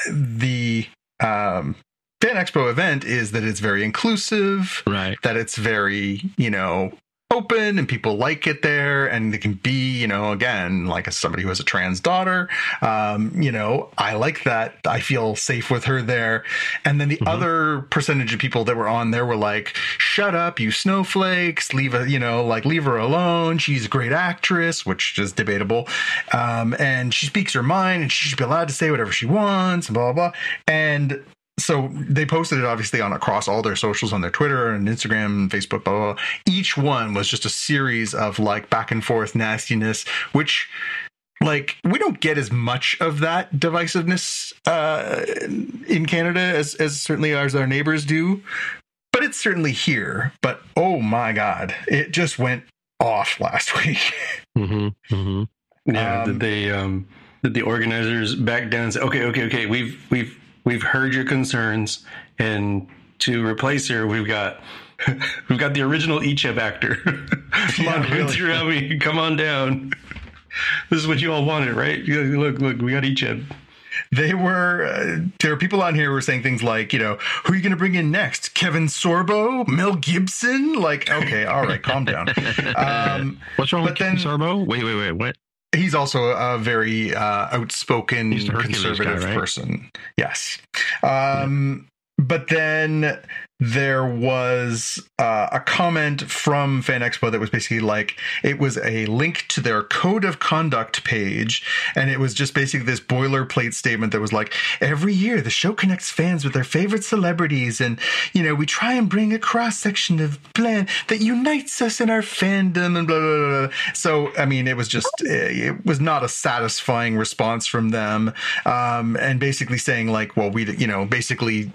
the um, Fan Expo event is that it's very inclusive, Right. that it's very, you know, open and people like it there, and they can be, you know, again, like as somebody who has a trans daughter, um, you know, I like that. I feel safe with her there. And then the Mm-hmm. other percentage of people that were on there were like, shut up, you snowflakes, leave a, you know, like leave her alone. She's a great actress, which is debatable. Um, and she speaks her mind and she should be allowed to say whatever she wants, and blah, blah, blah. And so they posted it obviously on across all their socials, on their Twitter and Instagram and Facebook, blah, blah, blah. Each one was just a series of like back and forth nastiness, which like we don't get as much of that divisiveness uh, in Canada as, as certainly as our neighbors do, but it's certainly here. But oh my God, it just went off last week. Mm-hmm. Mm-hmm. Yeah, Um, did they um did the organizers back down and say, okay, okay, okay, we've we've we've heard your concerns, and to replace her, we've got we've got the original Icheb actor. Come Yeah, on, really. really. Come on down. This is what you all wanted, right? Look, look, we got Icheb. They were, uh, there were people on here who were saying things like, you know, who are you going to bring in next? Kevin Sorbo? Mel Gibson? Like, okay, all right, calm down. Um, What's wrong but with Ken then- Sorbo? Wait, wait, wait. What? He's also a very uh, outspoken He's the Hercules conservative guy, right? person. Yes. Um, But then there was uh, a comment from Fan Expo that was basically like, it was a link to their code of conduct page. And it was just basically this boilerplate statement that was like, every year the show connects fans with their favorite celebrities. And, you know, we try and bring a cross section of plan that unites us in our fandom and blah, blah, blah, blah. So, I mean, it was just, it was not a satisfying response from them. Um, and basically saying like, well, we, you know, basically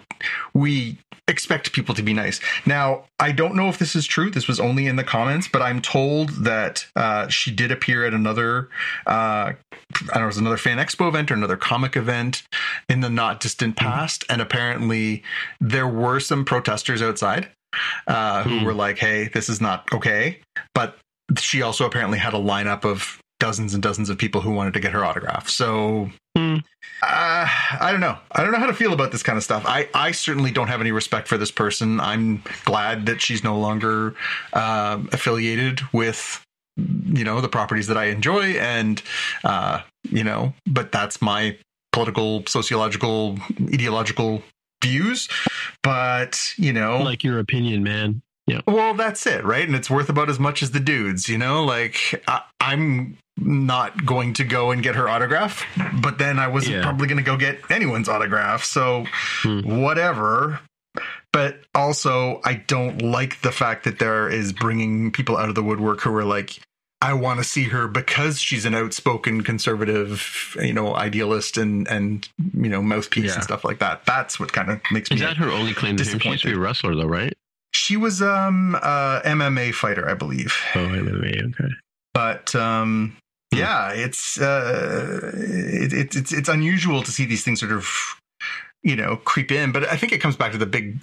we expect people to be nice. Now, I don't know if this is true. This was only in the comments, but I'm told that uh, she did appear at another, uh, I don't know, it was another Fan Expo event or another comic event in the not distant past. And apparently there were some protesters outside uh, who Hmm. were like, hey, this is not okay. But she also apparently had a lineup of dozens and dozens of people who wanted to get her autograph. So Hmm. uh, I don't know. I don't know how to feel about this kind of stuff. I, I certainly don't have any respect for this person. I'm glad that she's no longer um, affiliated with, you know, the properties that I enjoy. And, uh, you know, but that's my political, sociological, ideological views. But, you know, Like your opinion, man. Yeah. well, that's it, right? And it's worth about as much as the dudes, you know? Like, I, I'm not going to go and get her autograph, but then I wasn't Yeah. probably going to go get anyone's autograph. So, Hmm. whatever. But also, I don't like the fact that there is bringing people out of the woodwork who are like, I want to see her because she's an outspoken conservative, you know, idealist and, and you know, mouthpiece Yeah. and stuff like that. That's what kind of makes Is me... that her only claim to fame? She used to be a wrestler, though, right? She was um uh M M A fighter, I believe. Oh, M M A, okay. But um yeah, it's uh it, it, it's it's unusual to see these things sort of, you know, creep in. But I think it comes back to the big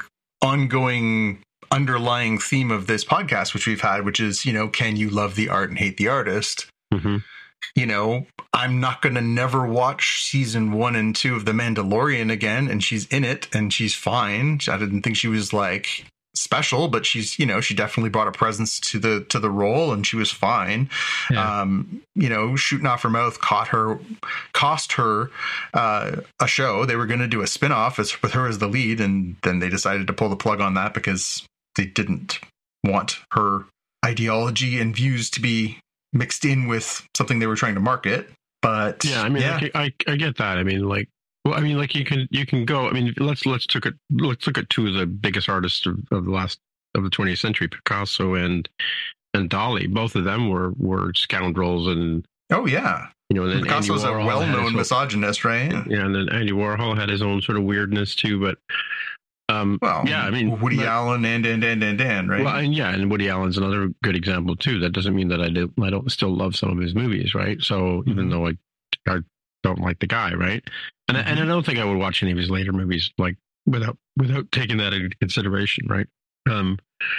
ongoing underlying theme of this podcast, which we've had, which is, you know, can you love the art and hate the artist? Mm-hmm. you know, I'm not going to never watch season one and two of The Mandalorian again. And she's in it and she's fine. I didn't think she was like special, but she's, you know, she definitely brought a presence to the to the role and she was fine. Yeah. Um, you know, Shooting Off Her Mouth caught her, cost her uh, a show. They were going to do a spinoff as, with her as the lead. And then they decided to pull the plug on that because they didn't want her ideology and views to be mixed in with something they were trying to market. But yeah, I mean, yeah. Like, I I get that. I mean, like, well, I mean, like you can you can go. I mean, let's let's look at let's look at two of the biggest artists of, of the last of the twentieth century, Picasso and and Dali. Both of them were were scoundrels, and oh yeah, you know, and then Picasso's a well-known misogynist, right? Yeah, and then Andy Warhol had his own sort of weirdness too, but. Um, well, yeah, I mean, Woody but, Allen and and and and and right. Well, and yeah, and Woody Allen's another good example too. That doesn't mean that I do, I don't still love some of his movies, right? So mm-hmm. even though I, I don't like the guy, right? And mm-hmm. I, and I don't think I would watch any of his later movies like without without taking that into consideration, right? Um.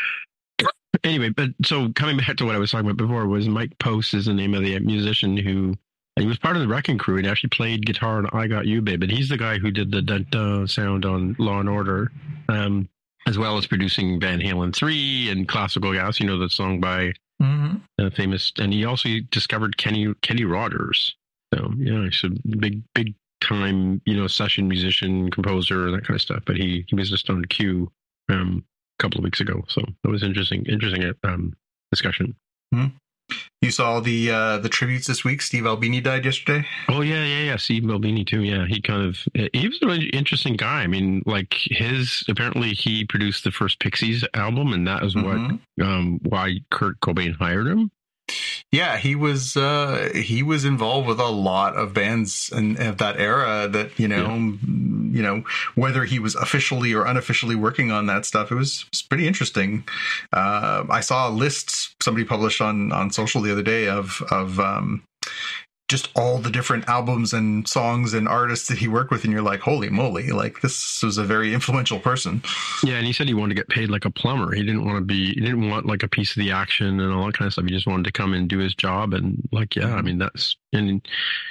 Anyway, but so coming back to what I was talking about before was Mike Post is the name of the musician who. He was part of the Wrecking Crew and actually played guitar on I Got You, Babe. But he's the guy who did the dun-dun sound on Law and Order, um, as well as producing Van Halen three and Classical Gas, you know, the song by mm-hmm. uh, famous. And he also discovered Kenny Kenny Rogers. So, yeah, he's a big, big time, you know, session musician, composer, and that kind of stuff. But he, he was just on Q um, a couple of weeks ago. So that was interesting, interesting um, discussion. Mm-hmm. You saw the uh, the tributes this week. Steve Albini died yesterday. Oh yeah, yeah, yeah. Steve Albini too. Yeah, he kind of he was a really interesting guy. I mean, like his apparently he produced the first Pixies album, and that is mm-hmm. what um, why Kurt Cobain hired him. Yeah, he was uh, he was involved with a lot of bands in, of that era. That you know, yeah. you know, whether he was officially or unofficially working on that stuff, it was, it was pretty interesting. Uh, I saw a list somebody published on on social the other day of of um, just all the different albums and songs and artists that he worked with, and you're like, holy moly, like this was a very influential person. Yeah, and he said he wanted to get paid like a plumber. He didn't want to be, he didn't want like a piece of the action and all that kind of stuff. He just wanted to come and do his job. And like, yeah, I mean, that's, and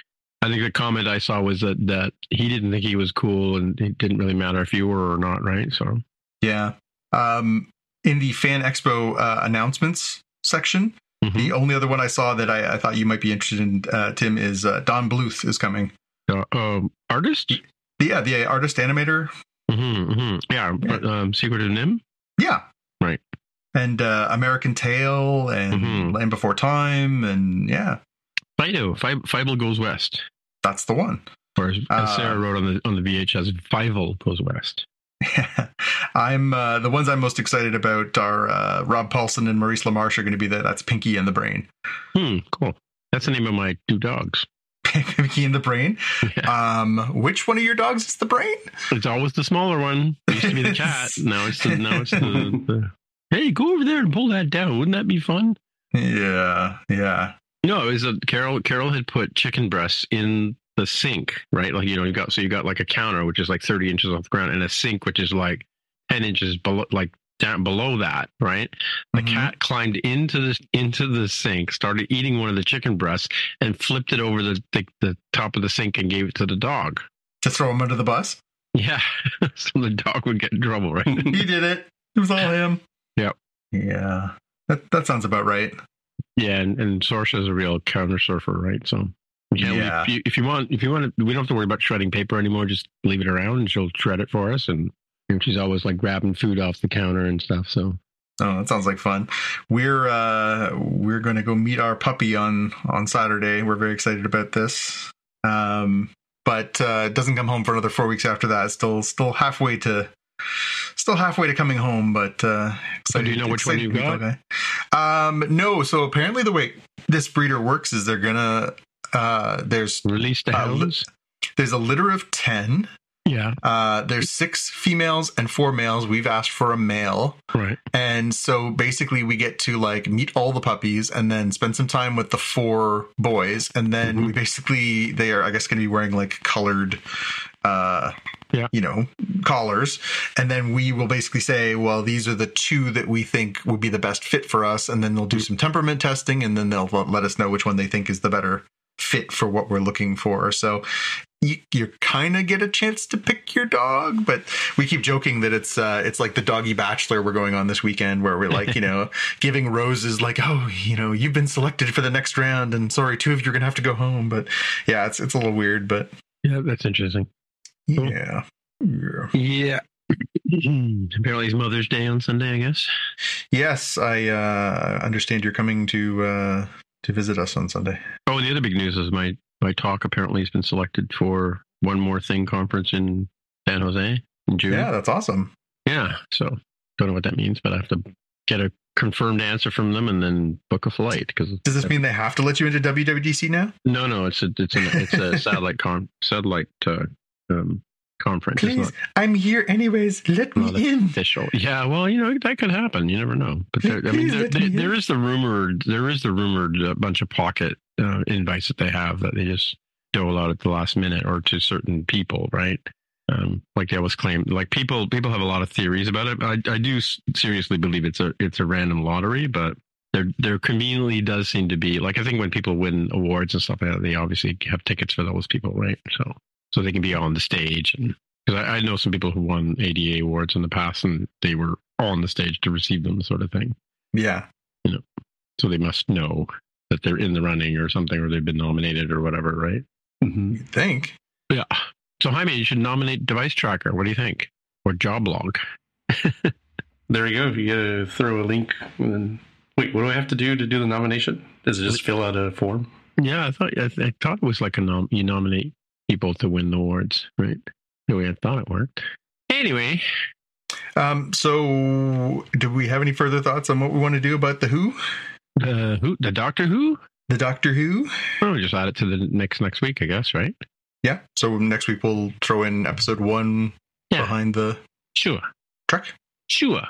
I think the comment I saw was that, that he didn't think he was cool and it didn't really matter if you were or not, right? So, yeah. Um, in the Fan Expo uh, announcements section, mm-hmm. the only other one I saw that I, I thought you might be interested in, uh, Tim, is uh, Don Bluth is coming. Uh, um, artist? Yeah, the artist animator. Mm-hmm, mm-hmm. Yeah, yeah. Um, Secret of Nim? Yeah. Right. And uh, American Tail and mm-hmm. Land Before Time and yeah. Fido, Fievel Goes West. That's the one. Or as uh, Sarah wrote on the on the V H S, Fievel Goes West. Yeah. I'm uh, the ones I'm most excited about are uh, Rob Paulson and Maurice LaMarche are going to be there. That's Pinky and the Brain. Hmm, cool. That's the name of my two dogs. Pinky and the Brain. Yeah. Um, which one of your dogs is the Brain? It's always the smaller one. It used to be the cat. Now it's the now it's the, the. Hey, go over there and pull that down. Wouldn't that be fun? Yeah, yeah. No, it was a Carol. Carol had put chicken breasts in the sink, right? Like, you know, you got so you got like a counter which is like thirty inches off the ground, and a sink which is like ten inches below, like down below that, right? The mm-hmm. cat climbed into the into the sink, started eating one of the chicken breasts, and flipped it over the the, the top of the sink and gave it to the dog to throw him under the bus. Yeah, so the dog would get in trouble, right? He did it. It was all him. Yep. Yeah, that that sounds about right. Yeah, and, and Sorsha is a real counter surfer, right? So yeah, if you, if you want, if you want to, we don't have to worry about shredding paper anymore. Just leave it around, and she'll shred it for us. And, and she's always like grabbing food off the counter and stuff. So, oh, that sounds like fun. We're uh, we're going to go meet our puppy on on Saturday. We're very excited about this. Um, but uh, it doesn't come home for another four weeks after that. Still, still halfway to. Still halfway to coming home, but uh, excited, do you know which one you got? Okay. Um, no, so apparently the way this breeder works is they're gonna uh, there's release the hounds. Uh, there's a litter of ten. Yeah. Uh, there's six females and four males. We've asked for a male. Right. And so basically we get to like meet all the puppies and then spend some time with the four boys. And then mm-hmm. we basically, they are, I guess, going to be wearing like colored, uh, yeah. you know, collars. And then we will basically say, well, these are the two that we think would be the best fit for us. And then they'll do mm-hmm. some temperament testing, and then they'll let us know which one they think is the better fit for what we're looking for. So you, you kind of get a chance to pick your dog, but we keep joking that it's uh, it's like the doggy bachelor we're going on this weekend, where we're like, you know, giving roses like, oh, you know, you've been selected for the next round, and sorry, two of you are gonna have to go home. But yeah, it's it's a little weird, but yeah, that's interesting. Cool. Yeah, yeah. Yeah. Apparently it's Mother's Day on Sunday, I guess. Yes, I uh, understand you're coming to uh, to visit us on Sunday. Oh, and the other big news is my my talk apparently has been selected for One More Thing conference in San Jose in June. Yeah, that's awesome. Yeah, so don't know what that means, but I have to get a confirmed answer from them and then book a flight. Because does this mean they have to let you into W W D C now? No, no, it's a it's a it's a satellite con satellite uh, um, conference. Please, not, I'm here anyways. Let me in. Official. Yeah, well, you know that could happen. You never know. But there, I mean, there, there, there is the rumored there is the rumored uh, bunch of pocket uh, invites that they have that they just dole out at the last minute or to certain people, right? Um, like they always claim, like people people have a lot of theories about it. I, I do seriously believe it's a it's a random lottery, but there there conveniently does seem to be, like, I think when people win awards and stuff like that, they obviously have tickets for those people, right? So so they can be on the stage, and because I, I know some people who won A D A awards in the past, and they were on the stage to receive them, sort of thing. Yeah, you know, so they must know that they're in the running or something, or they've been nominated or whatever, right? Mm-hmm. You think? Yeah. So Jaime, you should nominate Device Tracker. What do you think? Or Joblog? There you go. If you gotta throw a link, and then wait, what do I have to do to do the nomination? Does it just fill out a form? Yeah, I thought I, I thought it was like a nom- you nominate people to win the awards, right? The way I thought it worked. Anyway, um, so do we have any further thoughts on what we want to do about the Who? The Who? The Doctor Who? The Doctor Who? Oh, just add it to the next next week, I guess, right? Yeah. So next week we'll throw in episode one yeah. behind the sure truck. Sure.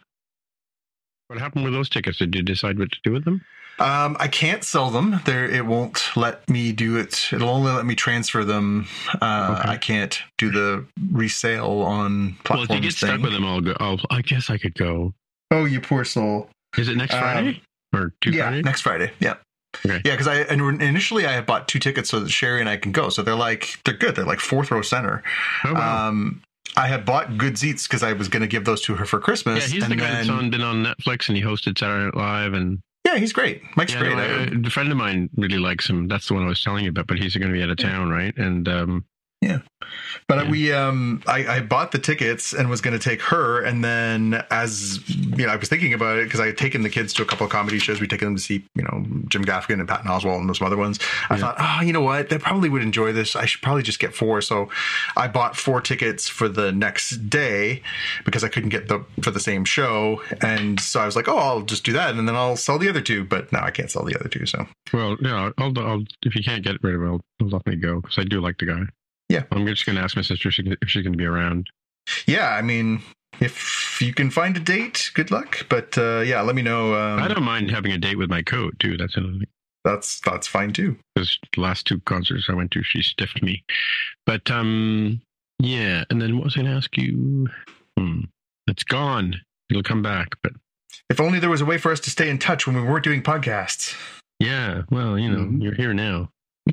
What happened with those tickets? Did you decide what to do with them? Um, I can't sell them. There, it won't let me do it. It'll only let me transfer them. Uh, okay. I can't do the resale on platforms. Well, if you get thing. stuck with them, I'll go. I'll, I guess I could go. Oh, you poor soul! Is it next Friday um, or two yeah, Fridays? next Friday. Yeah. Okay. Yeah, because I initially I had bought two tickets so that Sherry and I can go. So they're like they're good. They're like fourth row center. Oh, wow. Um, I had bought good seats because I was going to give those to her for Christmas. Yeah, he's and the guy then, that's on, been on Netflix, and he hosted Saturday Night Live. And yeah, he's great. Mike's yeah, great. No, I, a friend of mine really likes him. That's the one I was telling you about. But he's going to be out of town, right? And um, yeah. But yeah. we, um, I, I bought the tickets and was going to take her. And then as, you know, I was thinking about it because I had taken the kids to a couple of comedy shows. We'd taken them to see, you know, Jim Gaffigan and Patton Oswalt and some other ones. I yeah. thought, oh, you know what? They probably would enjoy this. I should probably just get four. So I bought four tickets for the next day because I couldn't get the for the same show. And so I was like, oh, I'll just do that. And then I'll sell the other two. But now I can't sell the other two. So, well, yeah, I'll, I'll if you can't get rid of it, I'll, I'll definitely go because I do like the guy. Yeah. I'm just going to ask my sister if, she, if she's going to be around. Yeah, I mean, if you can find a date, good luck. But uh, yeah, let me know. Um, I don't mind having a date with my coat, too. That's another thing. That's that's fine, too. Because the last two concerts I went to, she stiffed me. But, um, yeah. And then what was I going to ask you? Hmm. It's gone. It'll come back. But if only there was a way for us to stay in touch when we weren't doing podcasts. Yeah. Well, you know, mm-hmm. You're here now.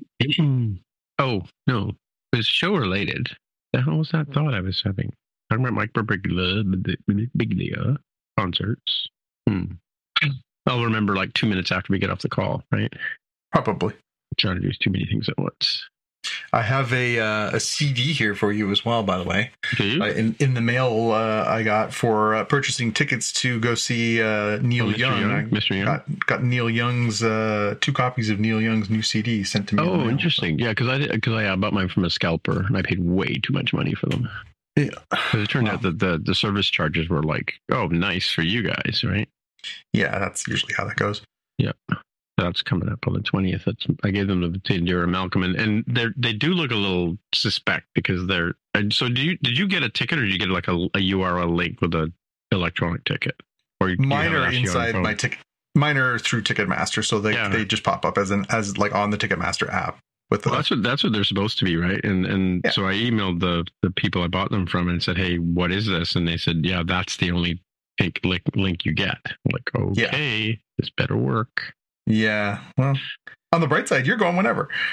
Oh, no. It was show related. The hell was that thought I was having? Talking about Mike Birbiglia concerts. Hmm. I'll remember like two minutes after we get off the call, right? Probably. I'm trying to do too many things at once. I have a uh, a C D here for you as well, by the way. Do you? Uh, in, in the mail uh, I got for uh, purchasing tickets to go see uh, Neil oh, Young. Young. Mister Young. Got, got Neil Young's, uh, two copies of Neil Young's new C D sent to me. Oh, in interesting. Yeah, because I, because I bought mine from a scalper, and I paid way too much money for them. Yeah. Because it turned wow. out that the, the service charges were like, oh, nice for you guys, right? Yeah, that's usually how that goes. Yep. That's coming up on the twentieth. That's, I gave them the to Indira Malcolm, and, and they they do look a little suspect because they're. And so, do you did you get a ticket, or did you get like a, a U R L link with an electronic ticket? Or mine are inside my ticket. Mine are through Ticketmaster, so they yeah. they just pop up as an as like on the Ticketmaster app. With the, well, that's what that's what they're supposed to be, right? And and yeah. so I emailed the the people I bought them from and said, hey, what is this? And they said, yeah, that's the only link link you get. I'm like, okay, yeah. This better work. Yeah, well, on the bright side, you're going whenever.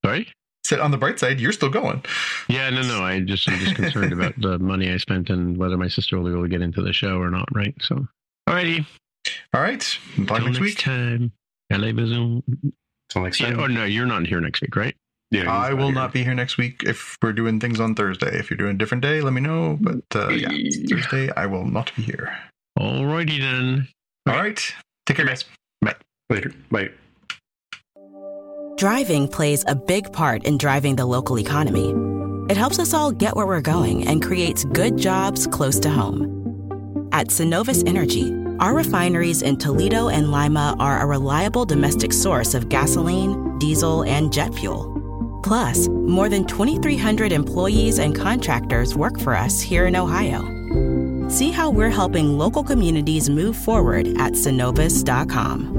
Sorry? Said on the bright side, you're still going. Yeah, no, no. I just I'm just concerned about the money I spent and whether my sister will be able to get into the show or not. Right. So, alrighty. All right. Talk next, next week. Time. Allez, bisous. Till next Yeah, time. oh no, you're not here next week, right? Yeah, I will here. not be here next week if we're doing things on Thursday. If you're doing a different day, let me know. But uh, yeah, it's Thursday, I will not be here. Alrighty then. All right. Take care, guys. Bye. Later. Bye. Driving plays a big part in driving the local economy. It helps us all get where we're going and creates good jobs close to home. At Synovus Energy, our refineries in Toledo and Lima are a reliable domestic source of gasoline, diesel, and jet fuel. Plus, more than twenty-three hundred employees and contractors work for us here in Ohio. See how we're helping local communities move forward at Synovus dot com.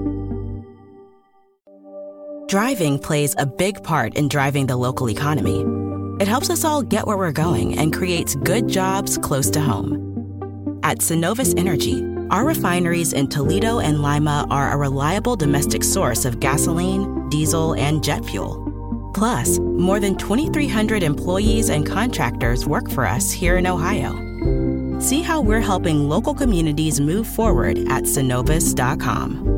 Driving plays a big part in driving the local economy. It helps us all get where we're going and creates good jobs close to home. At Synovus Energy, our refineries in Toledo and Lima are a reliable domestic source of gasoline, diesel, and jet fuel. Plus, more than twenty-three hundred employees and contractors work for us here in Ohio. See how we're helping local communities move forward at Synovus dot com.